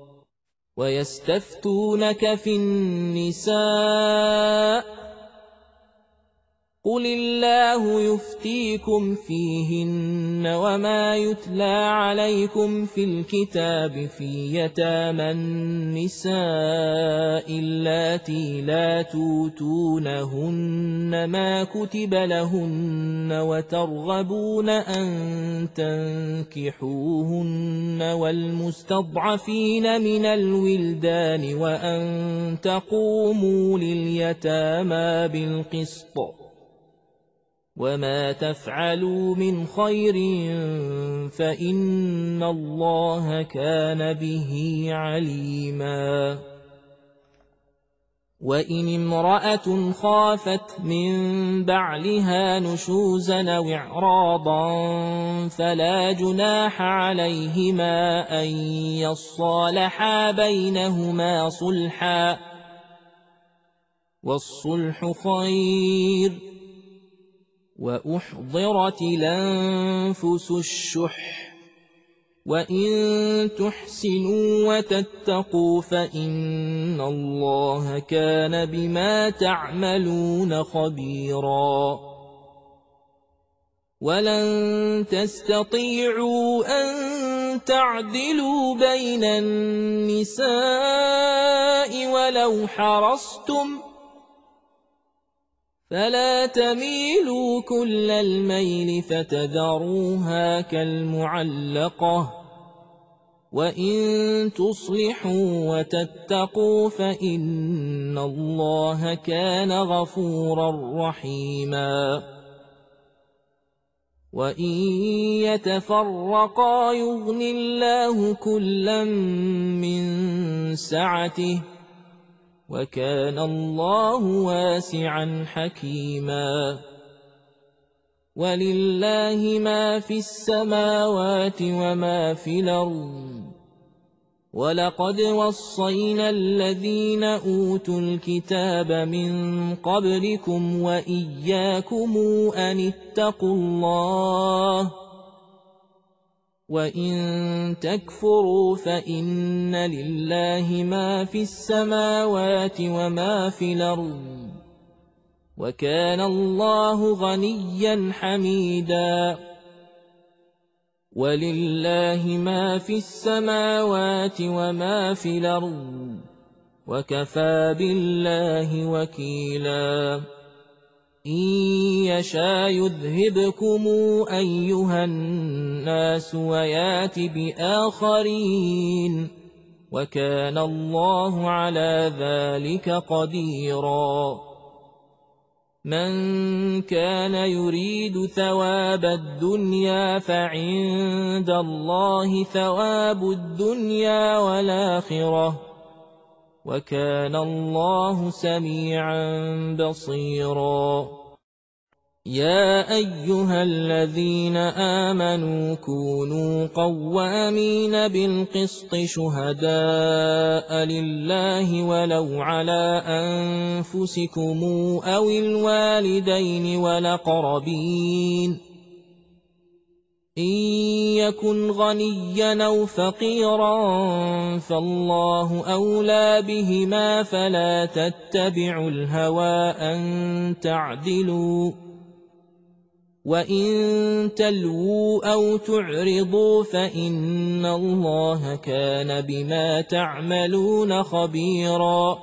ويستفتونك في النساء قل الله يفتيكم فيهن وما يتلى عليكم في الكتاب في يتامى النساء اللاتي لا توتونهن ما كتب لهن وترغبون أن تنكحوهن والمستضعفين من الولدان وأن تقوموا لليتامى بالقسط وما تفعلوا من خير فإن الله كان به عليما وإن امرأة خافت من بعلها نشوزا أو إعراضا فلا جناح عليهما أن يصالحا بينهما صلحا والصلح خير وأحضرت الأنفس الشح وإن تحسنوا وتتقوا فإن الله كان بما تعملون خبيرا ولن تستطيعوا أن تعدلوا بين النساء ولو حرصتم فلا تميلوا كل الميل فتذروها كالمعلقة وإن تصلحوا وتتقوا فإن الله كان غفورا رحيما وإن يتفرقا يغن الله كلا من سعته وكان الله واسعا حكيما ولله ما في السماوات وما في الأرض ولقد وصينا الذين أوتوا الكتاب من قبلكم وإياكم أن اتقوا الله وإن تكفروا فإن لله ما في السماوات وما في الأرض وكان الله غنيا حميدا ولله ما في السماوات وما في الأرض وكفى بالله وكيلا إن يشاء يذهبكم أيها الناس ويات بآخرين وكان الله على ذلك قديرا من كان يريد ثواب الدنيا فعند الله ثواب الدنيا والآخرة وكان الله سميعا بصيرا يا أيها الذين آمنوا كونوا قوامين بالقسط شهداء لله ولو على أنفسكم أو الوالدين والأقربين إن يكن غنيا أو فقيرا فالله أولى بهما فلا تتبعوا الهوى أن تعدلوا وإن تلووا أو تعرضوا فإن الله كان بما تعملون خبيرا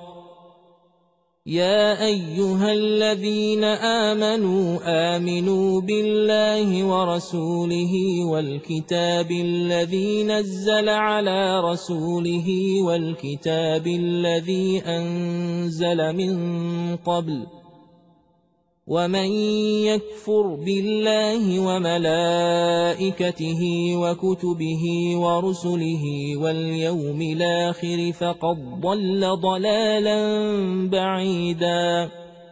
يا أيها الذين آمنوا آمنوا بالله ورسوله والكتاب الذي نزل على رسوله والكتاب الذي أنزل من قبل ومن يكفر بالله وملائكته وكتبه ورسله واليوم الآخر فقد ضل ضلالا بعيدا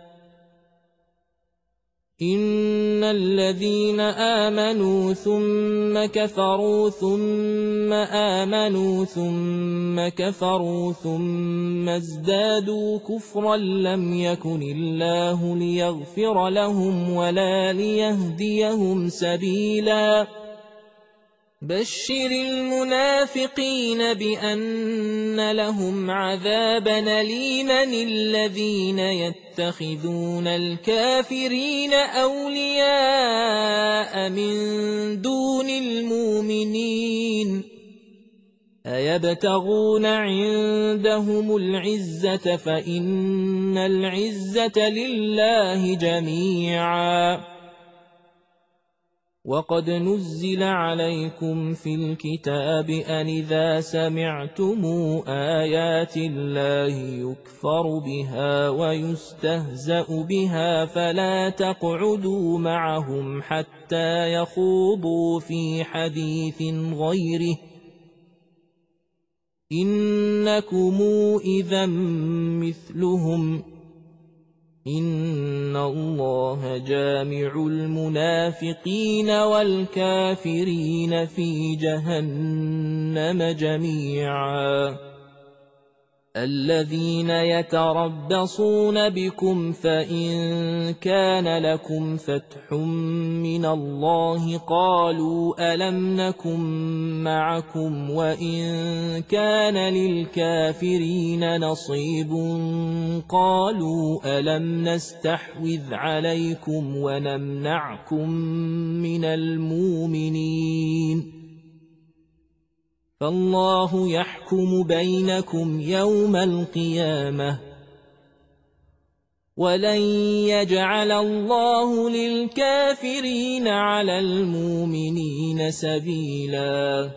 إن الذين آمنوا ثم كفروا ثم آمنوا ثم كفروا ثم ازدادوا كفرا لم يكن الله ليغفر لهم ولا ليهديهم سبيلا بشر المنافقين بأن لهم عذابا أليما الذين يتخذون الكافرين أولياء من دون المؤمنين أيبتغون عندهم العزة فإن العزة لله جميعا وقد نزل عليكم في الكتاب أن إذا سمعتم آيات الله يكفر بها ويستهزأ بها فلا تقعدوا معهم حتى يخوضوا في حديث غيره إنكم إذا مثلهم إن الله جامع المنافقين والكافرين في جهنم جميعا الذين يتربصون بكم فإن كان لكم فتح من الله قالوا ألم نكن معكم وإن كان للكافرين نصيب قالوا ألم نستحوذ عليكم ونمنعكم من المؤمنين فالله يحكم بينكم يوم القيامة ولن يجعل الله للكافرين على المؤمنين سبيلا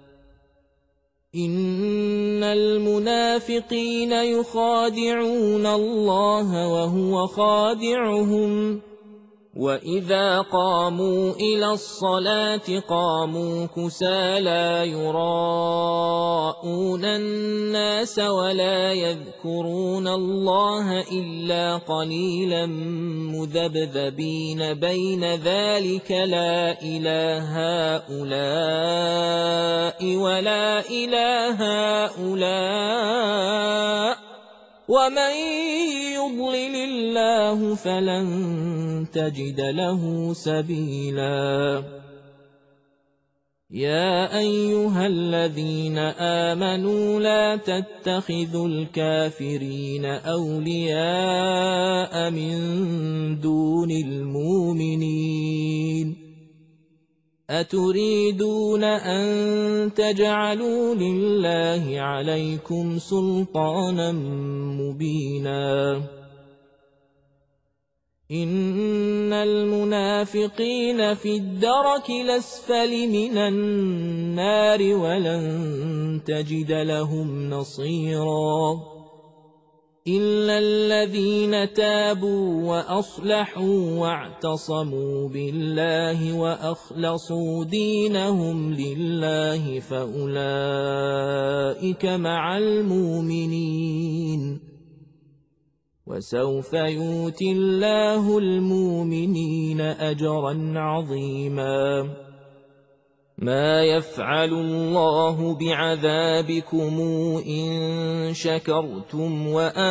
إن المنافقين يخادعون الله وهو خادعهم وإذا قاموا إلى الصلاة قاموا كسالى يراءون الناس ولا يذكرون الله إلا قليلا مذبذبين بين ذلك لا إله هؤلاء ولا إله هؤلاء ومن يضلل الله فلن تجد له سبيلا يا أيها الذين آمنوا لا تتخذوا الكافرين أولياء من دون المؤمنين أتريدون أن تجعلوا لله عليكم سلطانا مبينا إن المنافقين في الدرك الأسفل من النار ولن تجد لهم نصيرا إلا الذين تابوا وأصلحوا واعتصموا بالله وأخلصوا دينهم لله فأولئك مع المؤمنين وسوف يؤتي الله المؤمنين أجرا عظيما. ما يفعل الله بعذابكم إن شكرتم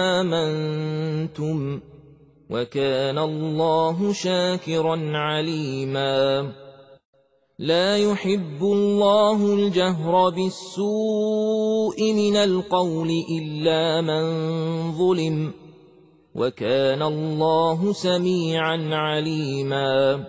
وآمنتم وكان الله شاكرا عليما. لا يحب الله الجهر بالسوء من القول إلا من ظلم وكان الله سميعا عليما.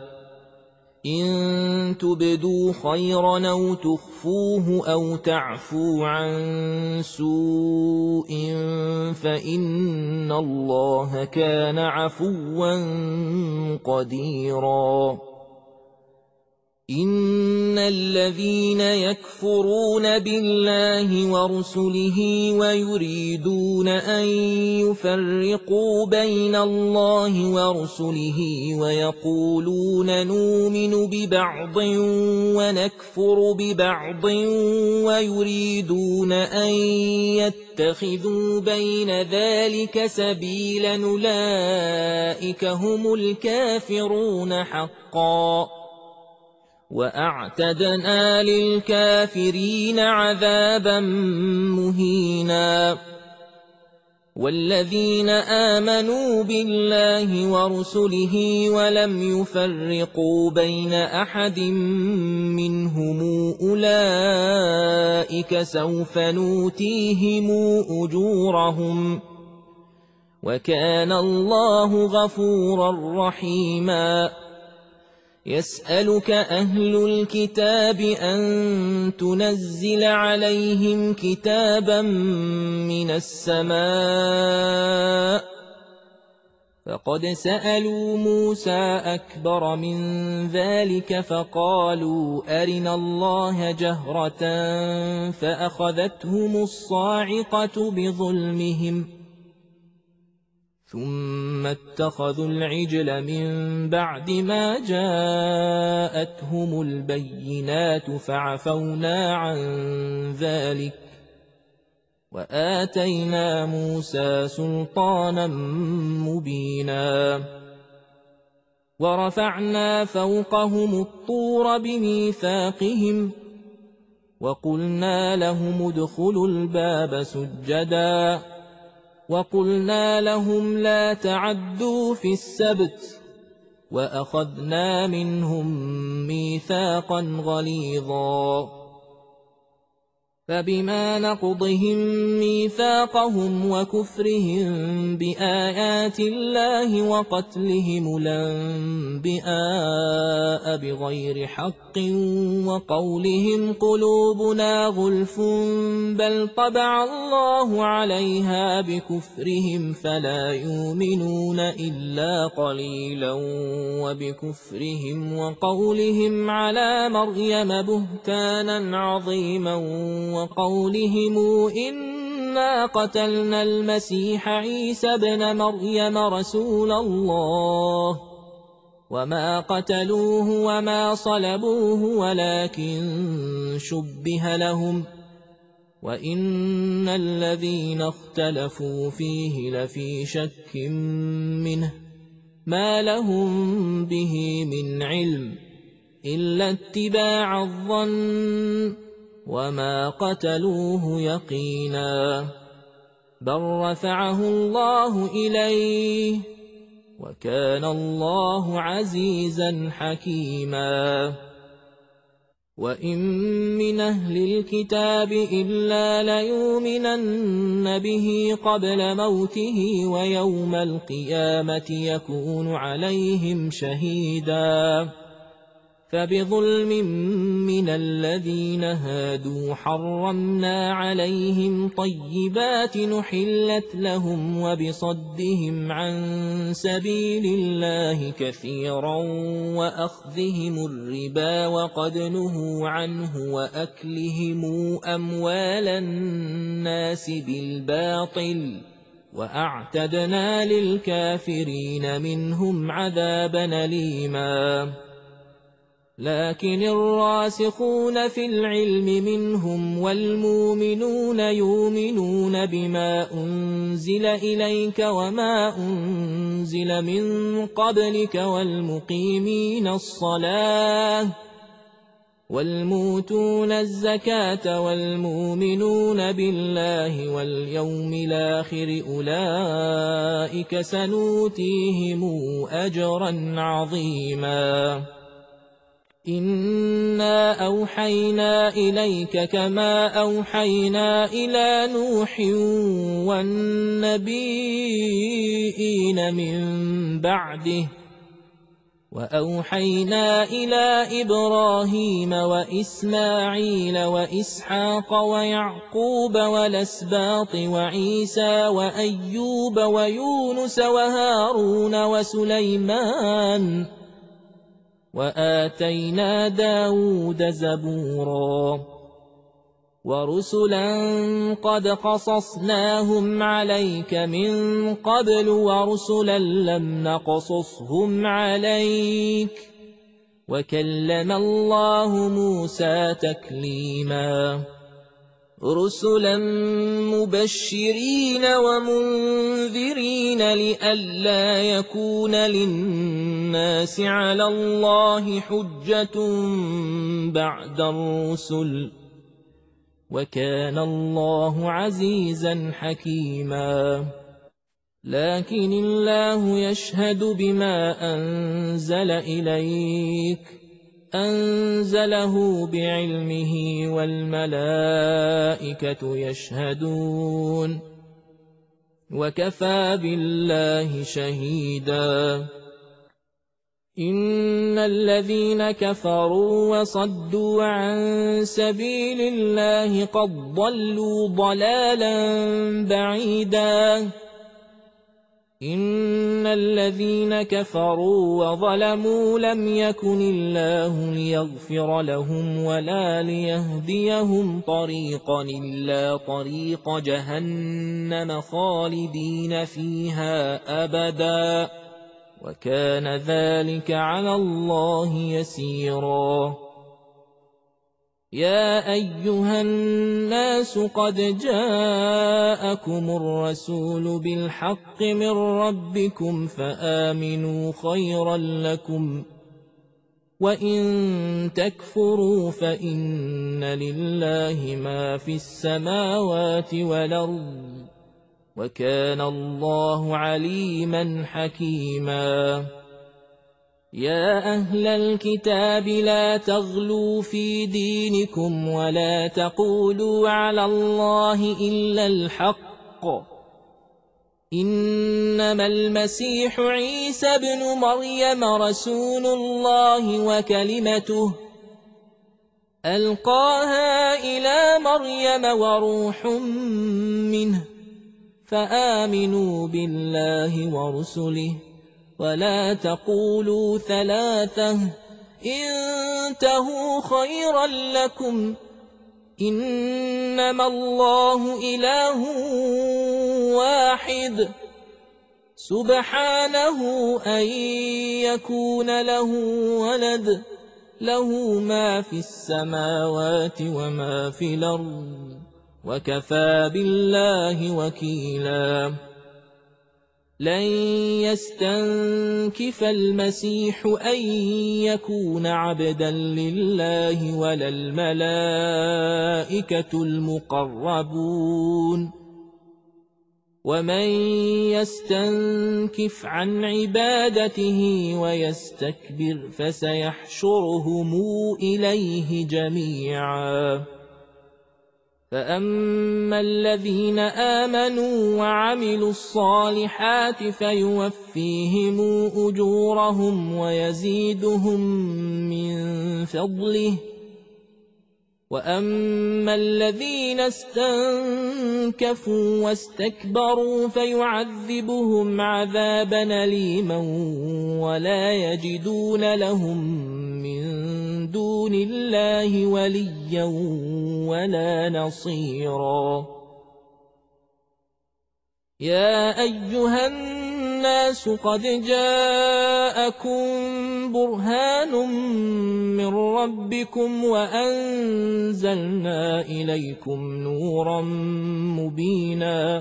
إن تبدوا خيرا أو تخفوه أو تعفو عن سوء فإن الله كان عفوا قديرا. إن الذين يكفرون بالله ورسله ويريدون أن يفرقوا بين الله ورسله ويقولون نؤمن ببعض ونكفر ببعض ويريدون أن يتخذوا بين ذلك سبيلا أولئك هم الكافرون حقا. وأعتدنا للكافرين عذابا مهينا. والذين آمنوا بالله ورسله ولم يفرقوا بين أحد منهم أولئك سوف نؤتيهم أجورهم وكان الله غفورا رحيما. يسألك أهل الكتاب أن تنزل عليهم كتابا من السماء فقد سألوا موسى أكبر من ذلك فقالوا أرنا الله جهرة فأخذتهم الصاعقة بظلمهم ثم اتخذوا العجل من بعد ما جاءتهم البينات فعفونا عن ذلك وآتينا موسى سلطانا مبينا. ورفعنا فوقهم الطور بميثاقهم وقلنا لهم ادخلوا الباب سجدا وقلنا لهم لا تعدوا في السبت وأخذنا منهم ميثاقا غليظا. فبما نقضهم ميثاقهم وكفرهم بآيات الله وقتلهم الأنبياء بغير حق وقولهم قلوبنا غلف بل طبع الله عليها بكفرهم فلا يؤمنون إلا قليلا وبكفرهم وقولهم على مريم بهتانا عظيما وقولهم إنا قتلنا المسيح عيسى ابن مريم رسول الله وما قتلوه وما صلبوه ولكن شبه لهم وإن الذين اختلفوا فيه لفي شك منه ما لهم به من علم إلا اتباع الظن وما قتلوه يقينا بل رفعه الله إليه وكان الله عزيزا حكيما. وإن من أهل الكتاب إلا ليؤمنن به قبل موته ويوم القيامة يكون عليهم شهيدا. فبظلم من الذين هادوا حرمنا عليهم طيبات نحلت لهم وبصدهم عن سبيل الله كثيرا وأخذهم الربا وقد نهوا عنه وأكلهم أموال الناس بالباطل وأعتدنا للكافرين منهم عذابا أليما. لكن الراسخون في العلم منهم والمؤمنون يؤمنون بما أنزل إليك وما أنزل من قبلك والمقيمين الصلاة والموتون الزكاة والمؤمنون بالله واليوم الآخر أولئك سنؤتيهم أجرا عظيما إنا أوحينا إليك كما أوحينا إلى نوح والنبيين من بعده وأوحينا إلى إبراهيم وإسماعيل وإسحاق ويعقوب والأسباط وعيسى وأيوب ويونس وهارون وسليمان وآتينا داود زبورا ورسلا قد قصصناهم عليك من قبل ورسلا لم نقصصهم عليك وكلم الله موسى تكليما رسلا مبشرين ومنذرين لئلا يكون للناس على الله حجة بعد الرسل وكان الله عزيزا حكيما لكن الله يشهد بما أنزل إليك أنزله بعلمه والملائكة يشهدون وكفى بالله شهيدا إن الذين كفروا وصدوا عن سبيل الله قد ضلوا ضلالا بعيدا إن الذين كفروا وظلموا لم يكن الله ليغفر لهم ولا ليهديهم طريقا إلا طريق جهنم خالدين فيها أبدا وكان ذلك على الله يسيرا يا أيها الناس قد جاءكم الرسول بالحق من ربكم فآمنوا خيرا لكم وإن تكفروا فإن لله ما في السماوات والأرض وكان الله عليما حكيما يا أهل الكتاب لا تغلوا في دينكم ولا تقولوا على الله إلا الحق إنما المسيح عيسى بن مريم رسول الله وكلمته ألقاها إلى مريم وروح منه فآمنوا بالله ورسله ولا تقولوا ثلاثة انتهوا خيرا لكم إنما الله إله واحد سبحانه أن يكون له ولد له ما في السماوات وما في الأرض وكفى بالله وكيلا لن يستنكف المسيح أن يكون عبدا لله ولا الملائكة المقربون ومن يستنكف عن عبادته ويستكبر فسيحشرهم إليه جميعا فأما الذين آمنوا وعملوا الصالحات فيوفيهم أجورهم ويزيدهم من فضله وأما الذين استنكفوا واستكبروا فيعذبهم عذابا أليما ولا يجدون لهم من دون الله وليا ولا نصيرا يا أيها الناس الناس قد جاءكم برهان من ربكم وأنزلنا إليكم نورا مبينا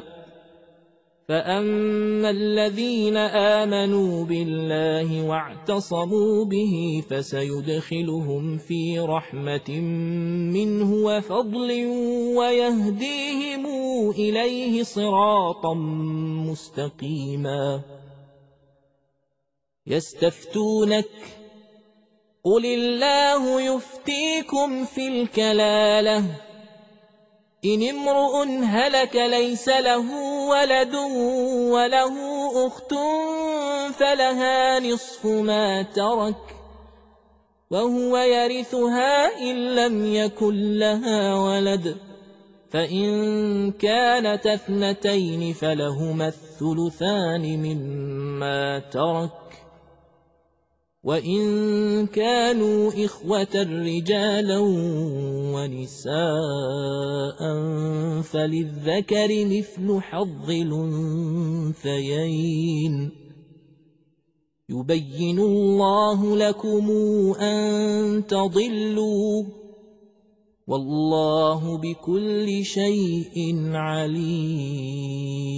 فأما الذين آمنوا بالله واعتصموا به فسيدخلهم في رحمة منه وفضل ويهديهم إليه صراطا مستقيما يستفتونك قل الله يفتيكم في الكلالة إن امرؤ هلك ليس له ولد وله أخت فلها نصف ما ترك وهو يرثها إن لم يكن لها ولد فإن كانت اثنتين فلهما الثلثان مما ترك وإن كانوا إخوة رجالا ونساء فللذكر مثل حظ الأنثيين يبين الله لكم أن تضلوا والله بكل شيء عليم.